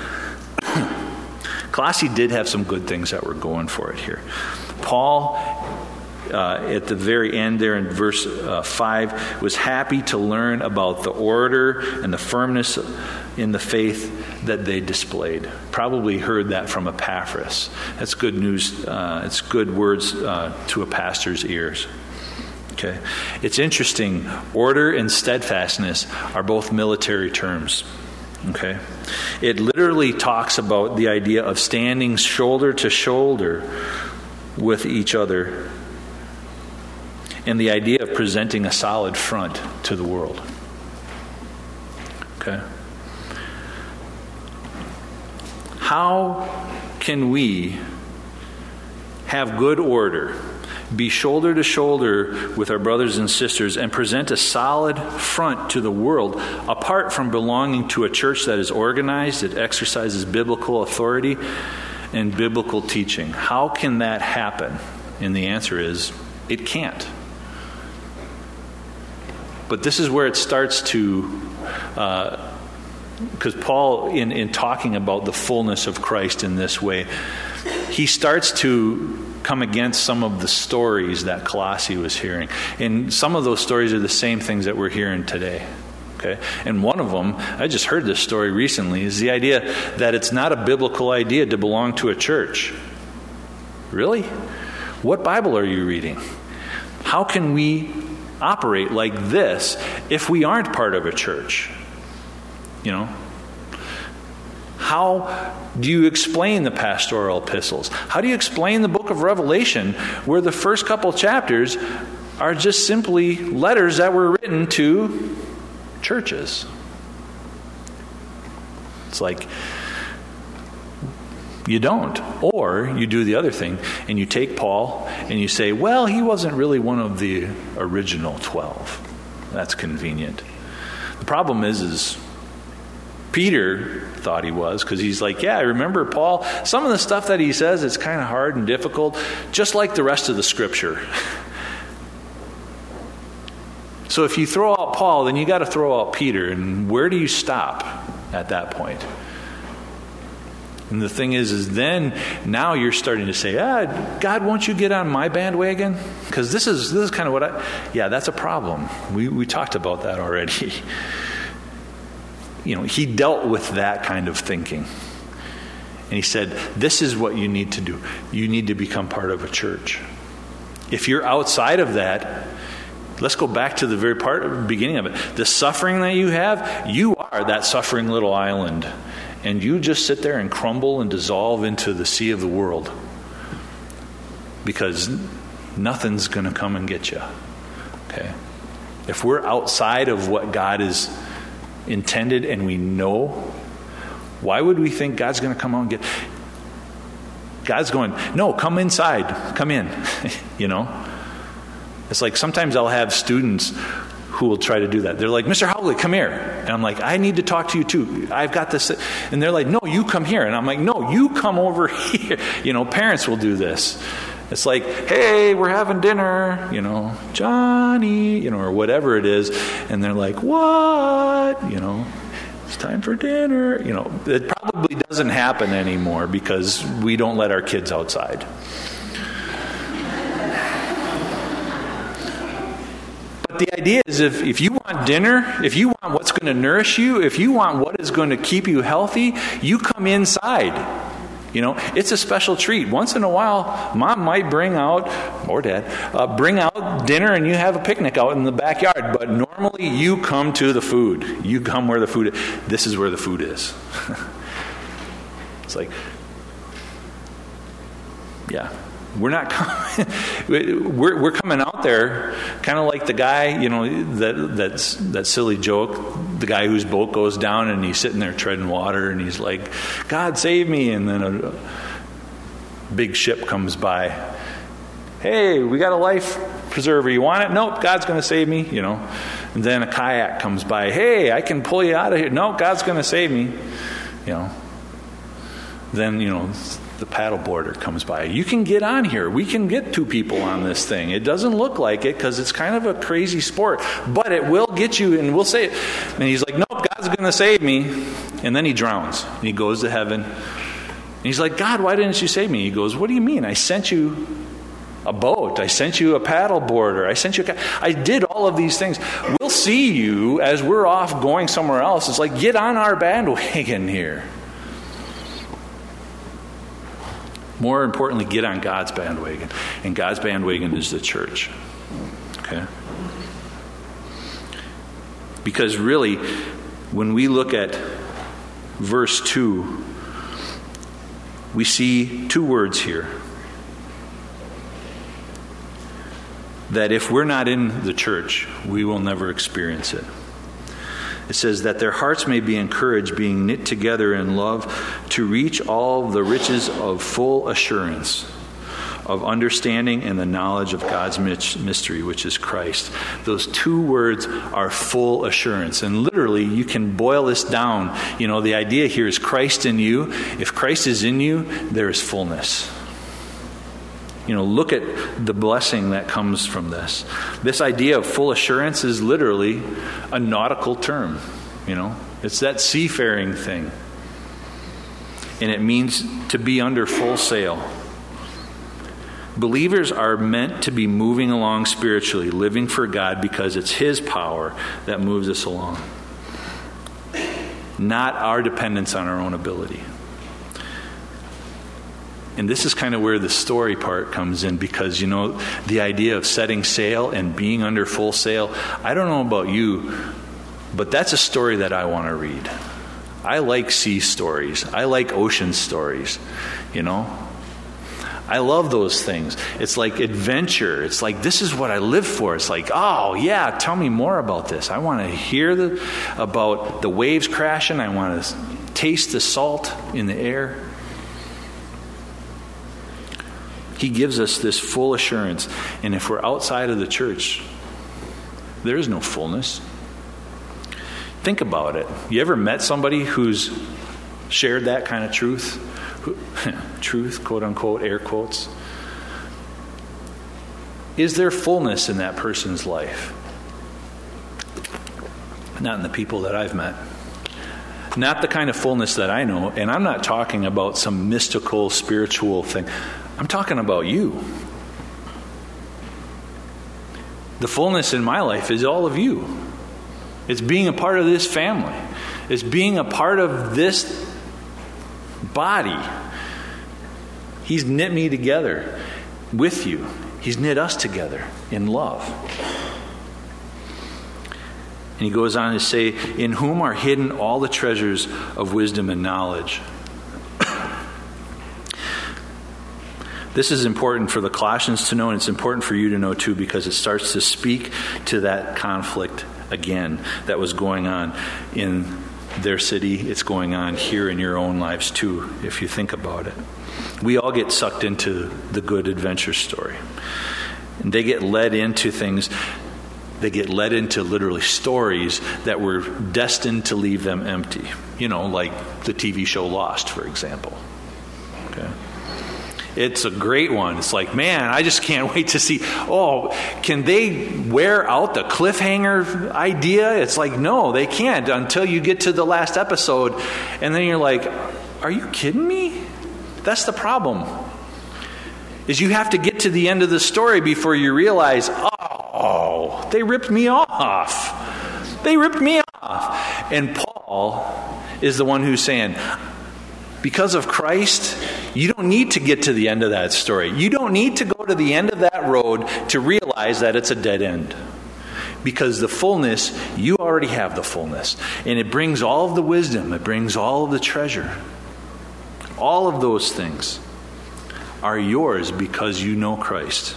Colossae did have some good things that were going for it here. Paul, uh, at the very end there in verse uh, five, was happy to learn about the order and the firmness in the faith that they displayed. Probably heard that from Epaphras. That's good news. Uh, it's good words uh, to a pastor's ears. Okay, it's interesting. Order and steadfastness are both military terms. Okay, it literally talks about the idea of standing shoulder to shoulder with each other, and the idea of presenting a solid front to the world. Okay. How can we have good order, be shoulder to shoulder with our brothers and sisters, and present a solid front to the world apart from belonging to a church that is organized, that exercises biblical authority and biblical teaching? How can that happen? And the answer is, it can't. But this is where it starts to... Uh, Because Paul, in, in talking about the fullness of Christ in this way, he starts to come against some of the stories that Colossae was hearing. And some of those stories are the same things that we're hearing today. Okay? And one of them, I just heard this story recently, is the idea that it's not a biblical idea to belong to a church. Really? What Bible are you reading? How can we operate like this if we aren't part of a church? You know, how do you explain the pastoral epistles? How do you explain the book of Revelation, where the first couple chapters are just simply letters that were written to churches? It's like, you don't. Or you do the other thing, and you take Paul and you say, well, he wasn't really one of the original twelve. That's convenient. The problem is, is Peter thought he was, because he's like, yeah, I remember Paul. Some of the stuff that he says is kind of hard and difficult, just like the rest of the Scripture. So if you throw out Paul, then you got to throw out Peter. And where do you stop at that point? And the thing is, is then now you're starting to say, ah, God, won't you get on my bandwagon? Because this is this is kind of what I, yeah, that's a problem. We we talked about that already. You know, he dealt with that kind of thinking. And he said, this is what you need to do. You need to become part of a church. If you're outside of that, let's go back to the very part, beginning of it. The suffering that you have, you are that suffering little island. And you just sit there and crumble and dissolve into the sea of the world. Because nothing's going to come and get you. Okay? If we're outside of what God is intended and we know, why would we think God's going to come out and get... God's going, no, come inside. Come in. You know? It's like sometimes I'll have students who will try to do that. They're like, Mister Howley, come here. And I'm like, I need to talk to you too. I've got this. And they're like, no, you come here. And I'm like, no, you come over here. You know, parents will do this. It's like, hey, we're having dinner, you know, Johnny, you know, or whatever it is. And they're like, what? You know, it's time for dinner. You know, it probably doesn't happen anymore because we don't let our kids outside. But the idea is if, if you want dinner, if you want what's going to nourish you, if you want what is going to keep you healthy, you come inside. You know, it's a special treat. Once in a while, mom might bring out, or dad, uh, bring out dinner and you have a picnic out in the backyard. But normally you come to the food. You come where the food is. This is where the food is. It's like, yeah, we're not coming. we're, we're coming out there kind of like the guy, you know, that that's that silly joke. The guy whose boat goes down and he's sitting there treading water and he's like, God save me. And then a, a big ship comes by. Hey, we got a life preserver. You want it? Nope, God's going to save me, you know. And then a kayak comes by. Hey, I can pull you out of here. No, God's going to save me, you know. Then, you know, the paddle boarder comes by. You can get on here. We can get two people on this thing. It doesn't look like it because it's kind of a crazy sport, but it will get you, and we'll say it. And he's like, nope, God's going to save me. And then he drowns. And he goes to heaven. And he's like, God, why didn't you save me? He goes, what do you mean? I sent you a boat. I sent you a paddle boarder. I sent you a... I did all of these things. We'll see you as we're off going somewhere else. It's like, get on our bandwagon here. More importantly, get on God's bandwagon. And God's bandwagon is the church. Okay? Because really, when we look at verse two, we see two words here. That if we're not in the church, we will never experience it. It says that their hearts may be encouraged, being knit together in love, to reach all the riches of full assurance, of understanding and the knowledge of God's mystery, which is Christ. Those two words are full assurance. And literally, you can boil this down. You know, the idea here is Christ in you. If Christ is in you, there is fullness. You know, look at the blessing that comes from this. This idea of full assurance is literally a nautical term. You know, it's that seafaring thing. And it means to be under full sail. Believers are meant to be moving along spiritually, living for God, because it's His power that moves us along, not our dependence on our own ability. And this is kind of where the story part comes in, because, you know, the idea of setting sail and being under full sail, I don't know about you, but that's a story that I want to read. I like sea stories. I like ocean stories, you know. I love those things. It's like adventure. It's like, this is what I live for. It's like, oh, yeah, tell me more about this. I want to hear the, about the waves crashing. I want to taste the salt in the air. He gives us this full assurance. And if we're outside of the church, there is no fullness. Think about it. You ever met somebody who's shared that kind of truth? Who, truth, quote unquote, air quotes. Is there fullness in that person's life? Not in the people that I've met. Not the kind of fullness that I know. And I'm not talking about some mystical, spiritual thing. I'm talking about you. The fullness in my life is all of you. It's being a part of this family. It's being a part of this body. He's knit me together with you. He's knit us together in love. And he goes on to say, in whom are hidden all the treasures of wisdom and knowledge. This is important for the Colossians to know, and it's important for you to know too, because it starts to speak to that conflict again that was going on in their city. It's going on here in your own lives too, if you think about it. We all get sucked into the good adventure story. And they get led into things, they get led into literally stories that were destined to leave them empty. You know, like the T V show Lost, for example. Okay. It's a great one. It's like, man, I just can't wait to see, oh, can they wear out the cliffhanger idea? It's like, no, they can't until you get to the last episode. And then you're like, are you kidding me? That's the problem. Is you have to get to the end of the story before you realize, oh, they ripped me off. They ripped me off. And Paul is the one who's saying, Because of Christ, you don't need to get to the end of that story. You don't need to go to the end of that road to realize that it's a dead end. Because the fullness, you already have the fullness. And it brings all of the wisdom. It brings all of the treasure. All of those things are yours because you know Christ.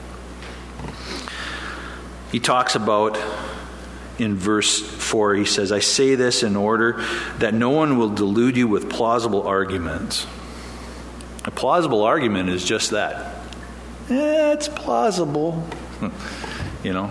He talks about, in verse four, he says, I say this in order that no one will delude you with plausible arguments. A plausible argument is just that. Eh, it's plausible. You know.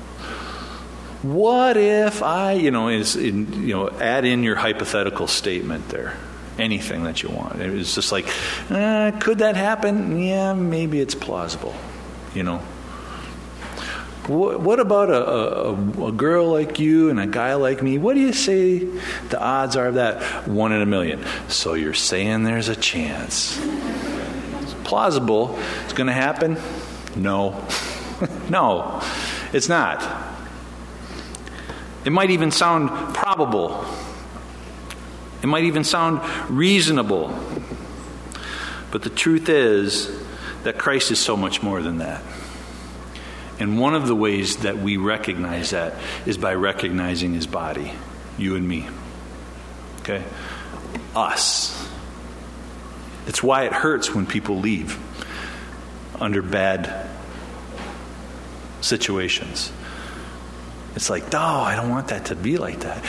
What if I, you know, is in, you know, add in your hypothetical statement there. Anything that you want. It was just like, eh, could that happen? Yeah, maybe it's plausible. You know. What, what about a, a, a girl like you and a guy like me? What do you say the odds are of that? One in a million. So you're saying there's a chance. It's plausible. It's going to happen? No. No, it's not. It might even sound probable. It might even sound reasonable. But the truth is that Christ is so much more than that. And one of the ways that we recognize that is by recognizing his body, you and me. Okay? Us. It's why it hurts when people leave under bad situations. It's like, no, I don't want that to be like that.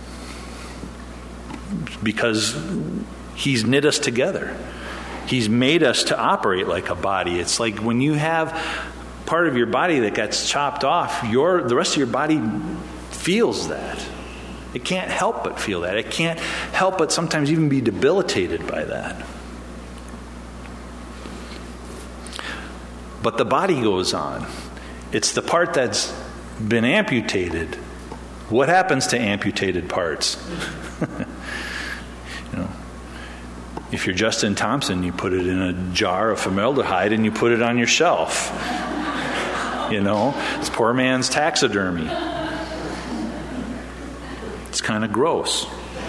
Because he's knit us together. He's made us to operate like a body. It's like when you have part of your body that gets chopped off, your the rest of your body feels that. It can't help but feel that. It can't help but sometimes even be debilitated by that. But the body goes on. It's the part that's been amputated. What happens to amputated parts? You know, if you're Justin Thompson, you put it in a jar of formaldehyde and you put it on your shelf. You know, it's poor man's taxidermy. It's kind of gross.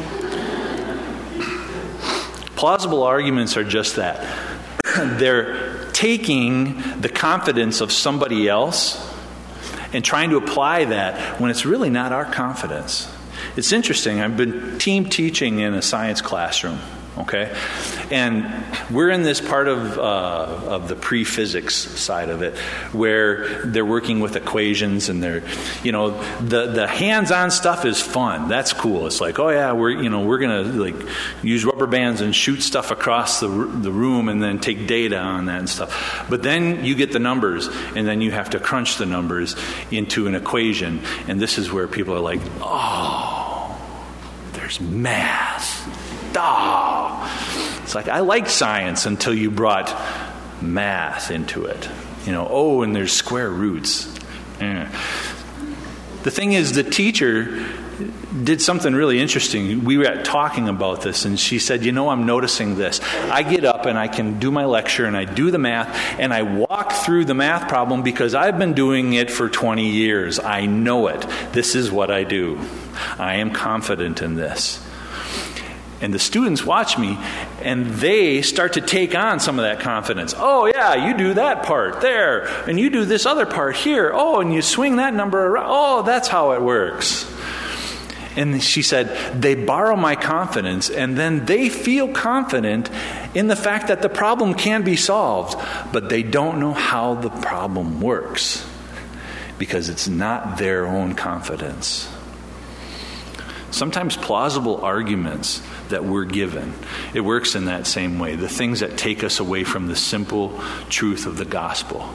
Plausible arguments are just that. They're taking the confidence of somebody else and trying to apply that when it's really not our confidence. It's interesting. I've been team teaching in a science classroom, okay? And we're in this part of uh, of the pre-physics side of it where they're working with equations and they're, you know, the, the hands-on stuff is fun. That's cool. It's like, oh yeah, we're, you know, we're going to like use rubber bands and shoot stuff across the the room and then take data on that and stuff. But then you get the numbers and then you have to crunch the numbers into an equation. And this is where people are like, oh, there's math. Oh. It's like, I like science until you brought math into it. You know, oh, and there's square roots. Yeah. The thing is, the teacher did something really interesting. We were talking about this, and she said, you know, I'm noticing this. I get up and I can do my lecture, and I do the math, and I walk through the math problem because I've been doing it for twenty years. I know it. This is what I do. I am confident in this. And the students watch me, and they start to take on some of that confidence. Oh, yeah, you do that part there, and you do this other part here. Oh, and you swing that number around. Oh, that's how it works. And she said, they borrow my confidence, and then they feel confident in the fact that the problem can be solved, but they don't know how the problem works because it's not their own confidence. Sometimes plausible arguments that we're given, it works in that same way. The things that take us away from the simple truth of the gospel.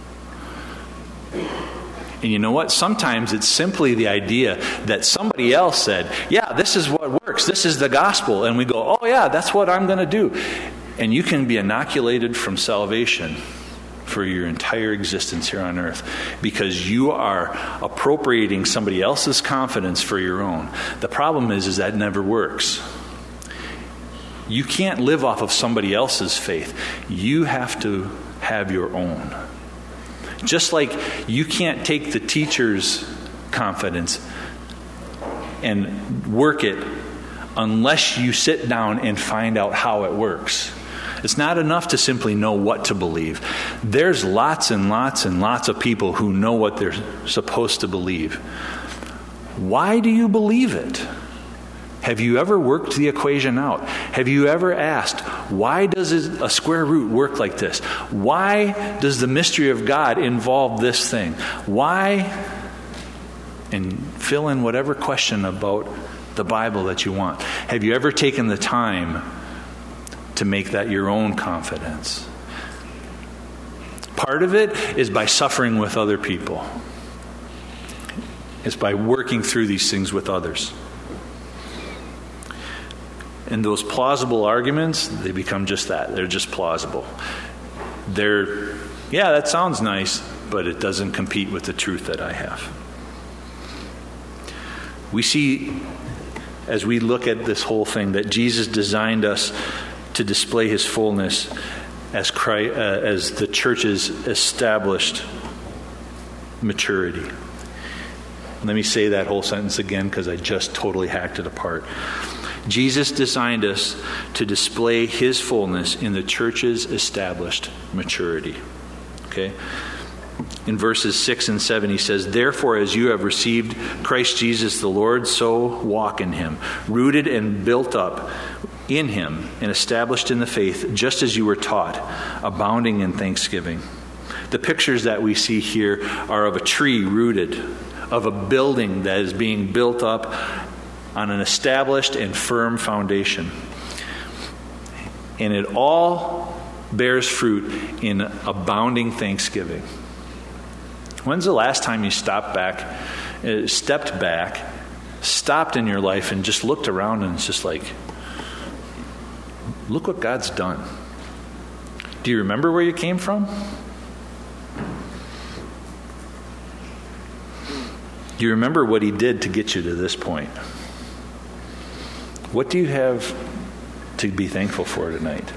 And you know what? Sometimes it's simply the idea that somebody else said, yeah, this is what works. This is the gospel. And we go, oh yeah, that's what I'm going to do. And you can be inoculated from salvation for your entire existence here on earth because you are appropriating somebody else's confidence for your own. The problem is, is that never works. You can't live off of somebody else's faith. You have to have your own. Just like you can't take the teacher's confidence and work it unless you sit down and find out how it works. It's not enough to simply know what to believe. There's lots and lots and lots of people who know what they're supposed to believe. Why do you believe it? Have you ever worked the equation out? Have you ever asked, why does a square root work like this? Why does the mystery of God involve this thing? Why? And fill in whatever question about the Bible that you want. Have you ever taken the time to make that your own confidence? Part of it is by suffering with other people. It's by working through these things with others. And those plausible arguments, they become just that. They're just plausible. They're, yeah, that sounds nice, but it doesn't compete with the truth that I have. We see, as we look at this whole thing, that Jesus designed us to display his fullness as Christ, uh, as the church's established maturity. Let me say that whole sentence again because I just totally hacked it apart. Jesus designed us to display his fullness in the church's established maturity. Okay? In verses six and seven, he says, "Therefore, as you have received Christ Jesus the Lord, so walk in him, rooted and built up in him and established in the faith, just as you were taught, abounding in thanksgiving." The pictures that we see here are of a tree rooted, of a building that is being built up on an established and firm foundation. And it all bears fruit in abounding thanksgiving. When's the last time you stopped back, uh, stepped back, stopped in your life and just looked around and it's just like, look what God's done. Do you remember where you came from? Do you remember what he did to get you to this point? What do you have to be thankful for tonight?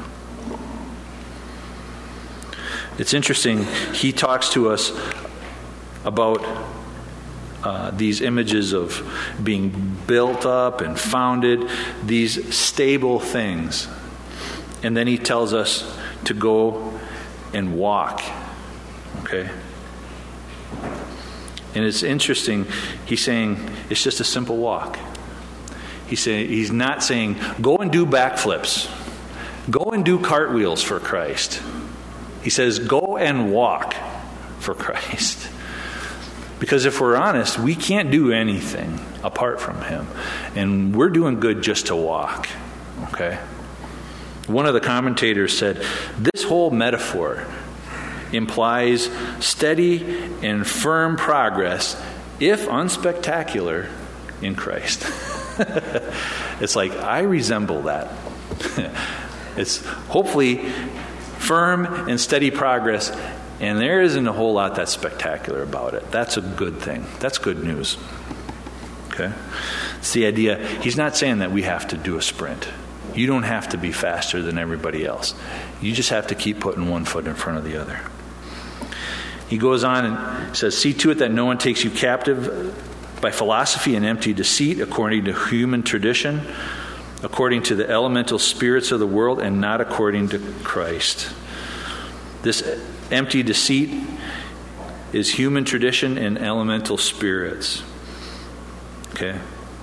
It's interesting, he talks to us about uh, these images of being built up and founded, these stable things. And then he tells us to go and walk. Okay? And it's interesting, he's saying it's just a simple walk. He's saying, he's not saying, go and do backflips. Go and do cartwheels for Christ. He says, go and walk for Christ. Because if we're honest, we can't do anything apart from him. And we're doing good just to walk. Okay? One of the commentators said, this whole metaphor implies steady and firm progress, if unspectacular, in Christ. It's like, I resemble that. It's hopefully firm and steady progress, and there isn't a whole lot that's spectacular about it. That's a good thing. That's good news. Okay? It's the idea. He's not saying that we have to do a sprint. You don't have to be faster than everybody else. You just have to keep putting one foot in front of the other. He goes on and says, see to it that no one takes you captive by philosophy and empty deceit, according to human tradition, according to the elemental spirits of the world, and not according to Christ. This empty deceit is human tradition and elemental spirits. Okay?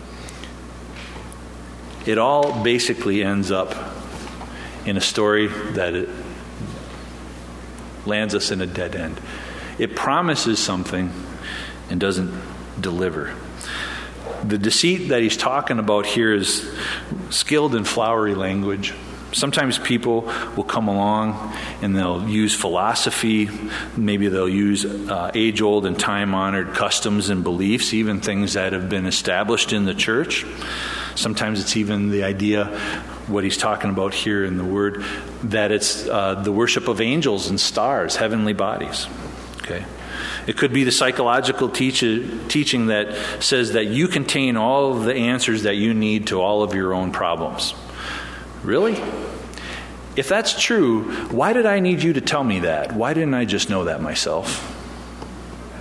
It all basically ends up in a story that it lands us in a dead end. It promises something and doesn't deliver. The deceit that he's talking about here is skilled and flowery language. Sometimes people will come along and they'll use philosophy. Maybe they'll use uh, age-old and time-honored customs and beliefs, even things that have been established in the church. Sometimes it's even the idea, what he's talking about here in the Word, that it's uh, the worship of angels and stars, heavenly bodies. Okay? It could be the psychological teach- teaching that says that you contain all of the answers that you need to all of your own problems. Really? If that's true, why did I need you to tell me that? Why didn't I just know that myself?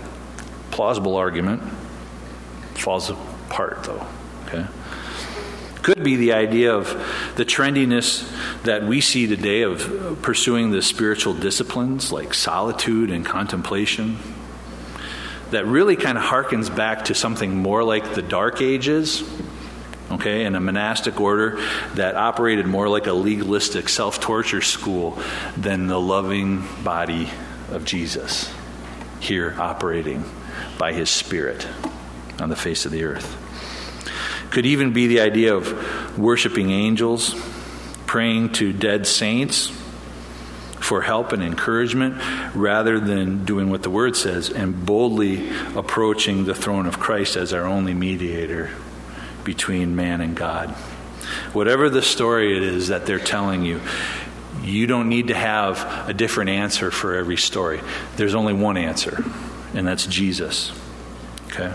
Plausible argument. Falls apart, though. Okay? Could be the idea of the trendiness that we see today of pursuing the spiritual disciplines like solitude and contemplation that really kind of harkens back to something more like the Dark Ages, okay, and a monastic order that operated more like a legalistic self-torture school than the loving body of Jesus here operating by his Spirit on the face of the earth. Could even be the idea of worshiping angels, praying to dead saints for help and encouragement, rather than doing what the Word says and boldly approaching the throne of Christ as our only mediator between man and God. Whatever the story it is that they're telling you, you don't need to have a different answer for every story. There's only one answer, and that's Jesus. Okay?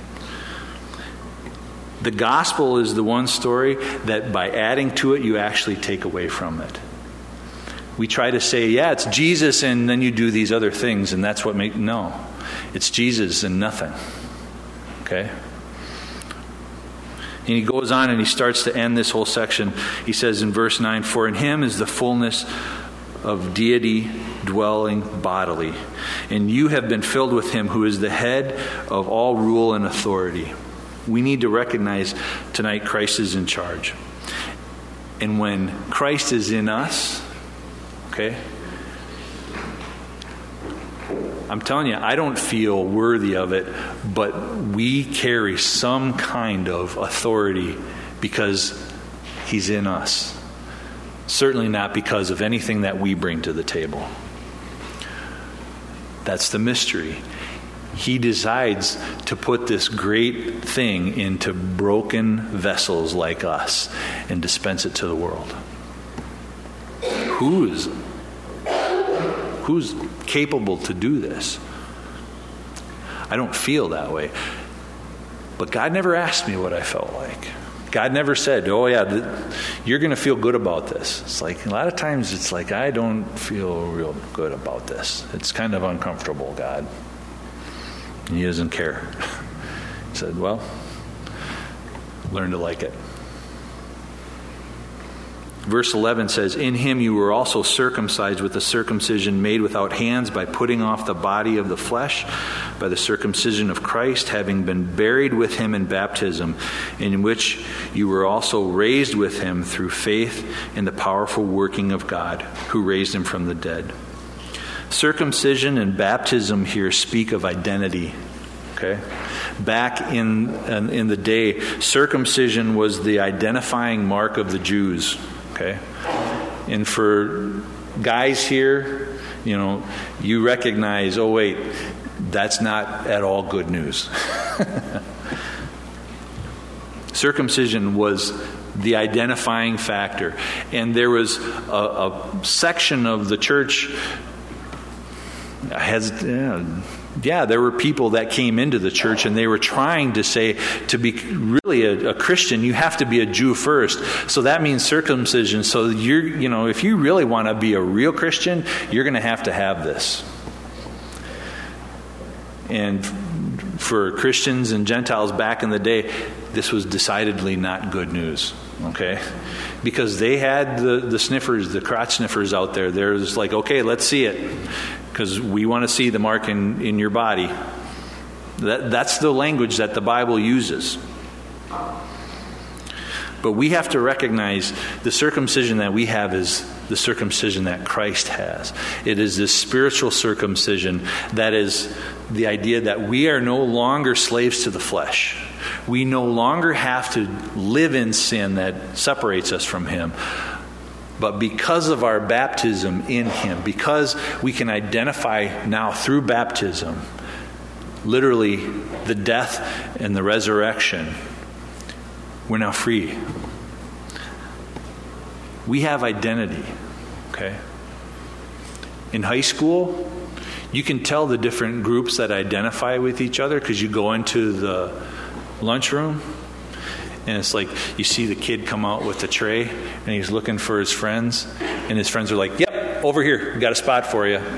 The gospel is the one story that by adding to it, you actually take away from it. We try to say, yeah, it's Jesus, and then you do these other things, and that's what make no. It's Jesus and nothing. Okay? And he goes on and he starts to end this whole section. He says in verse nine, "For in him is the fullness of deity dwelling bodily, and you have been filled with him who is the head of all rule and authority." We need to recognize tonight Christ is in charge. And when Christ is in us, okay, I'm telling you, I don't feel worthy of it, but we carry some kind of authority because he's in us. Certainly not because of anything that we bring to the table. That's the mystery. He decides to put this great thing into broken vessels like us and dispense it to the world. Who's who's capable to do this? I don't feel that way. But God never asked me what I felt like. God never said, oh yeah, th- you're going to feel good about this. It's like a lot of times it's like, I don't feel real good about this. It's kind of uncomfortable, God. He doesn't care. He said, well, learn to like it. Verse eleven says, "In him you were also circumcised with a circumcision made without hands, by putting off the body of the flesh, by the circumcision of Christ, having been buried with him in baptism, in which you were also raised with him through faith in the powerful working of God, who raised him from the dead." Circumcision and baptism here speak of identity. Okay? Back in, in in the day, circumcision was the identifying mark of the Jews. Okay? And for guys here, you know, you recognize, oh wait, that's not at all good news. Circumcision was the identifying factor. And there was a, a section of the church has, yeah, yeah, there were people that came into the church and they were trying to say, to be really a, a Christian, you have to be a Jew first. So that means circumcision. So you're, you know, if you really want to be a real Christian, you're going to have to have this. And for Christians and Gentiles back in the day, this was decidedly not good news. Okay? Because they had the, the sniffers, the crotch sniffers out there. They're just like, okay, let's see it. Because we want to see the mark in, in your body. That, that's the language that the Bible uses. But we have to recognize the circumcision that we have is the circumcision that Christ has. It is this spiritual circumcision that is the idea that we are no longer slaves to the flesh. We no longer have to live in sin that separates us from him. But because of our baptism in him, because we can identify now through baptism, literally the death and the resurrection, we're now free. We have identity, okay? In high school, you can tell the different groups that identify with each other because you go into the lunchroom and it's like you see the kid come out with the tray and he's looking for his friends and his friends are like, yep, over here, we got a spot for you.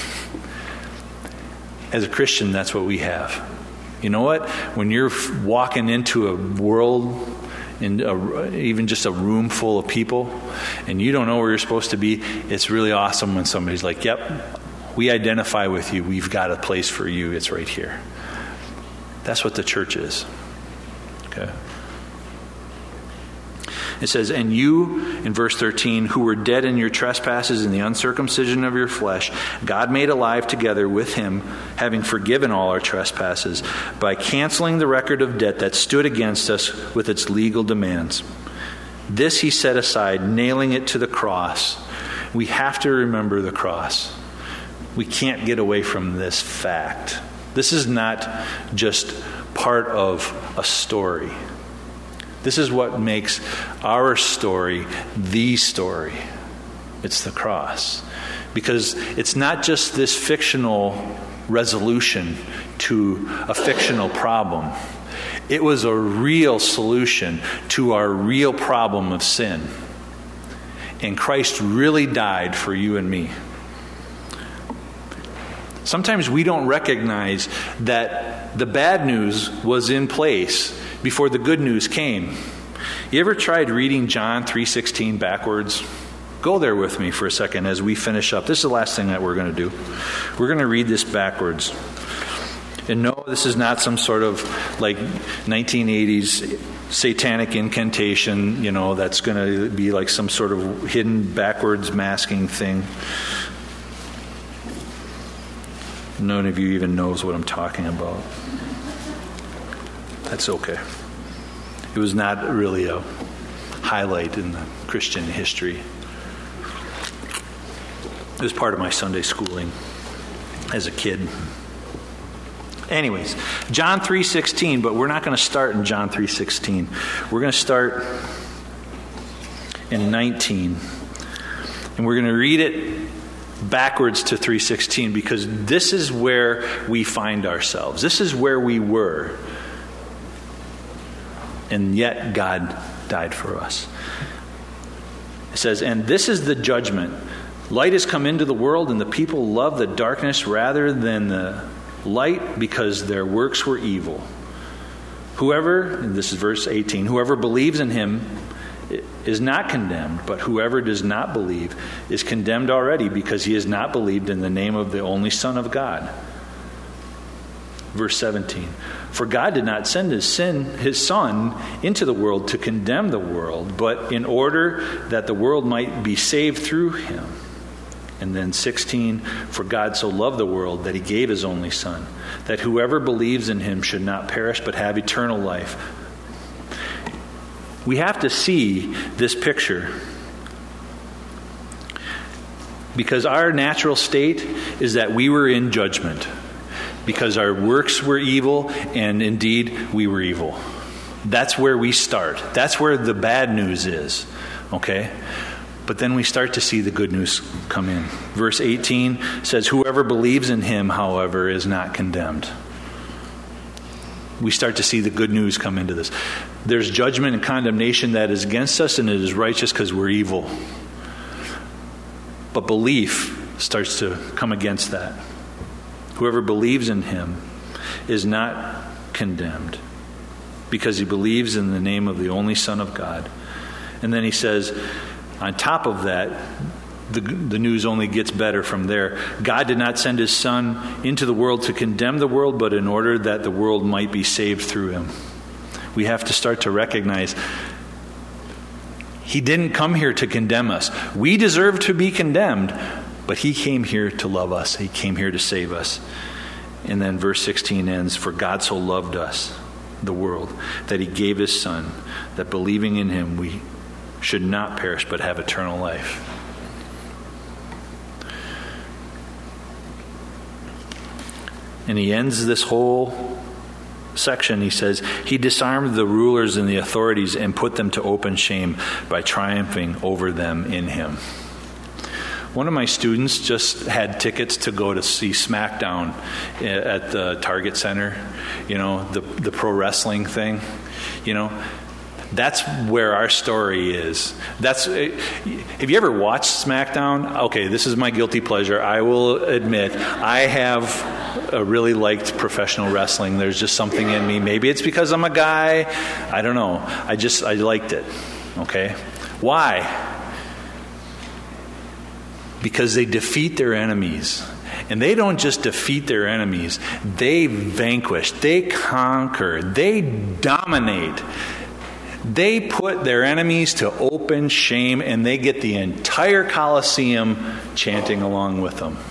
As a Christian, that's what we have. You know what? When you're walking into a world in a, even just a room full of people, and you don't know where you're supposed to be, it's really awesome when somebody's like, yep, we identify with you. We've got a place for you. It's right here. That's what the church is. Okay. It says, and you, in verse thirteen, who were dead in your trespasses and the uncircumcision of your flesh, God made alive together with him, having forgiven all our trespasses, by canceling the record of debt that stood against us with its legal demands. This he set aside, nailing it to the cross. We have to remember the cross. We can't get away from this fact. This is not just part of a story. This is what makes our story the story. It's the cross. Because it's not just this fictional resolution to a fictional problem. It was a real solution to our real problem of sin. And Christ really died for you and me. Sometimes we don't recognize that the bad news was in place before the good news came. You ever tried reading John three sixteen backwards? Go there with me for a second as we finish up. This is the last thing that we're going to do. We're going to read this backwards. And no, this is not some sort of like nineteen eighties satanic incantation, you know, that's going to be like some sort of hidden backwards masking thing. None of you even knows what I'm talking about. That's okay. It was not really a highlight in the Christian history. It was part of my Sunday schooling as a kid. Anyways, John three sixteen, but we're not going to start in John three sixteen. We're going to start in nineteen. And we're going to read it backwards to three sixteen because this is where we find ourselves. This is where we were. And yet God died for us. It says, and this is the judgment. Light has come into the world, and the people love the darkness rather than the light because their works were evil. Whoever, and this is verse eighteen, whoever believes in him is not condemned, but whoever does not believe is condemned already because he has not believed in the name of the only Son of God. Verse seventeen, for God did not send his sin, his Son into the world to condemn the world, but in order that the world might be saved through him. And then sixteen, for God so loved the world that he gave his only Son, that whoever believes in him should not perish but have eternal life. We have to see this picture because our natural state is that we were in judgment because our works were evil and indeed we were evil. That's where we start. That's where the bad news is, okay? But then we start to see the good news come in. Verse eighteen says, whoever believes in him, however, is not condemned. We start to see the good news come into this. There's judgment and condemnation that is against us, and it is righteous because we're evil. But belief starts to come against that. Whoever believes in him is not condemned because he believes in the name of the only Son of God. And then he says, on top of that, the, the news only gets better from there. God did not send his Son into the world to condemn the world, but in order that the world might be saved through him. We have to start to recognize he didn't come here to condemn us. We deserve to be condemned, but he came here to love us. He came here to save us. And then verse sixteen ends, for God so loved us, the world, that he gave his Son, that believing in him we should not perish but have eternal life. And he ends this whole section, he says, he disarmed the rulers and the authorities and put them to open shame by triumphing over them in him. One of my students just had tickets to go to see SmackDown at the Target Center, you know, the the pro wrestling thing, you know. That's where our story is. That's. Have you ever watched SmackDown? Okay, this is my guilty pleasure. I will admit, I have uh, really liked professional wrestling. There's just something in me. Maybe it's because I'm a guy. I don't know. I just, I liked it. Okay? Why? Because they defeat their enemies. And they don't just defeat their enemies. They vanquish. They conquer. They dominate. They put their enemies to open shame, and they get the entire Colosseum chanting along with them.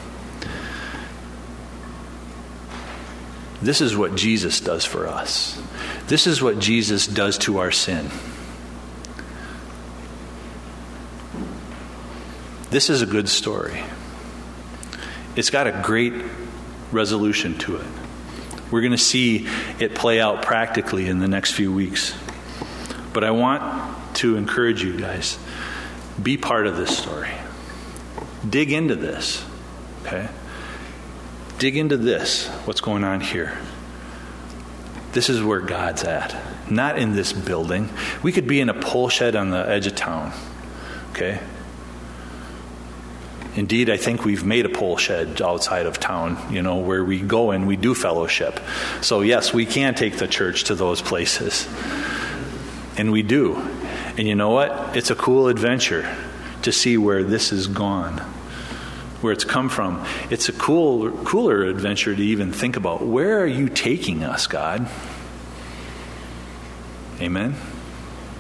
This is what Jesus does for us. This is what Jesus does to our sin. This is a good story. It's got a great resolution to it. We're going to see it play out practically in the next few weeks. But I want to encourage you guys, be part of this story. Dig into this, okay? Dig into this, what's going on here. This is where God's at, not in this building. We could be in a pole shed on the edge of town, okay? Indeed, I think we've made a pole shed outside of town, you know, where we go and we do fellowship. So yes, we can take the church to those places. And we do. And you know what? It's a cool adventure to see where this has gone, where it's come from. It's a cool, cooler adventure to even think about. Where are you taking us, God? Amen?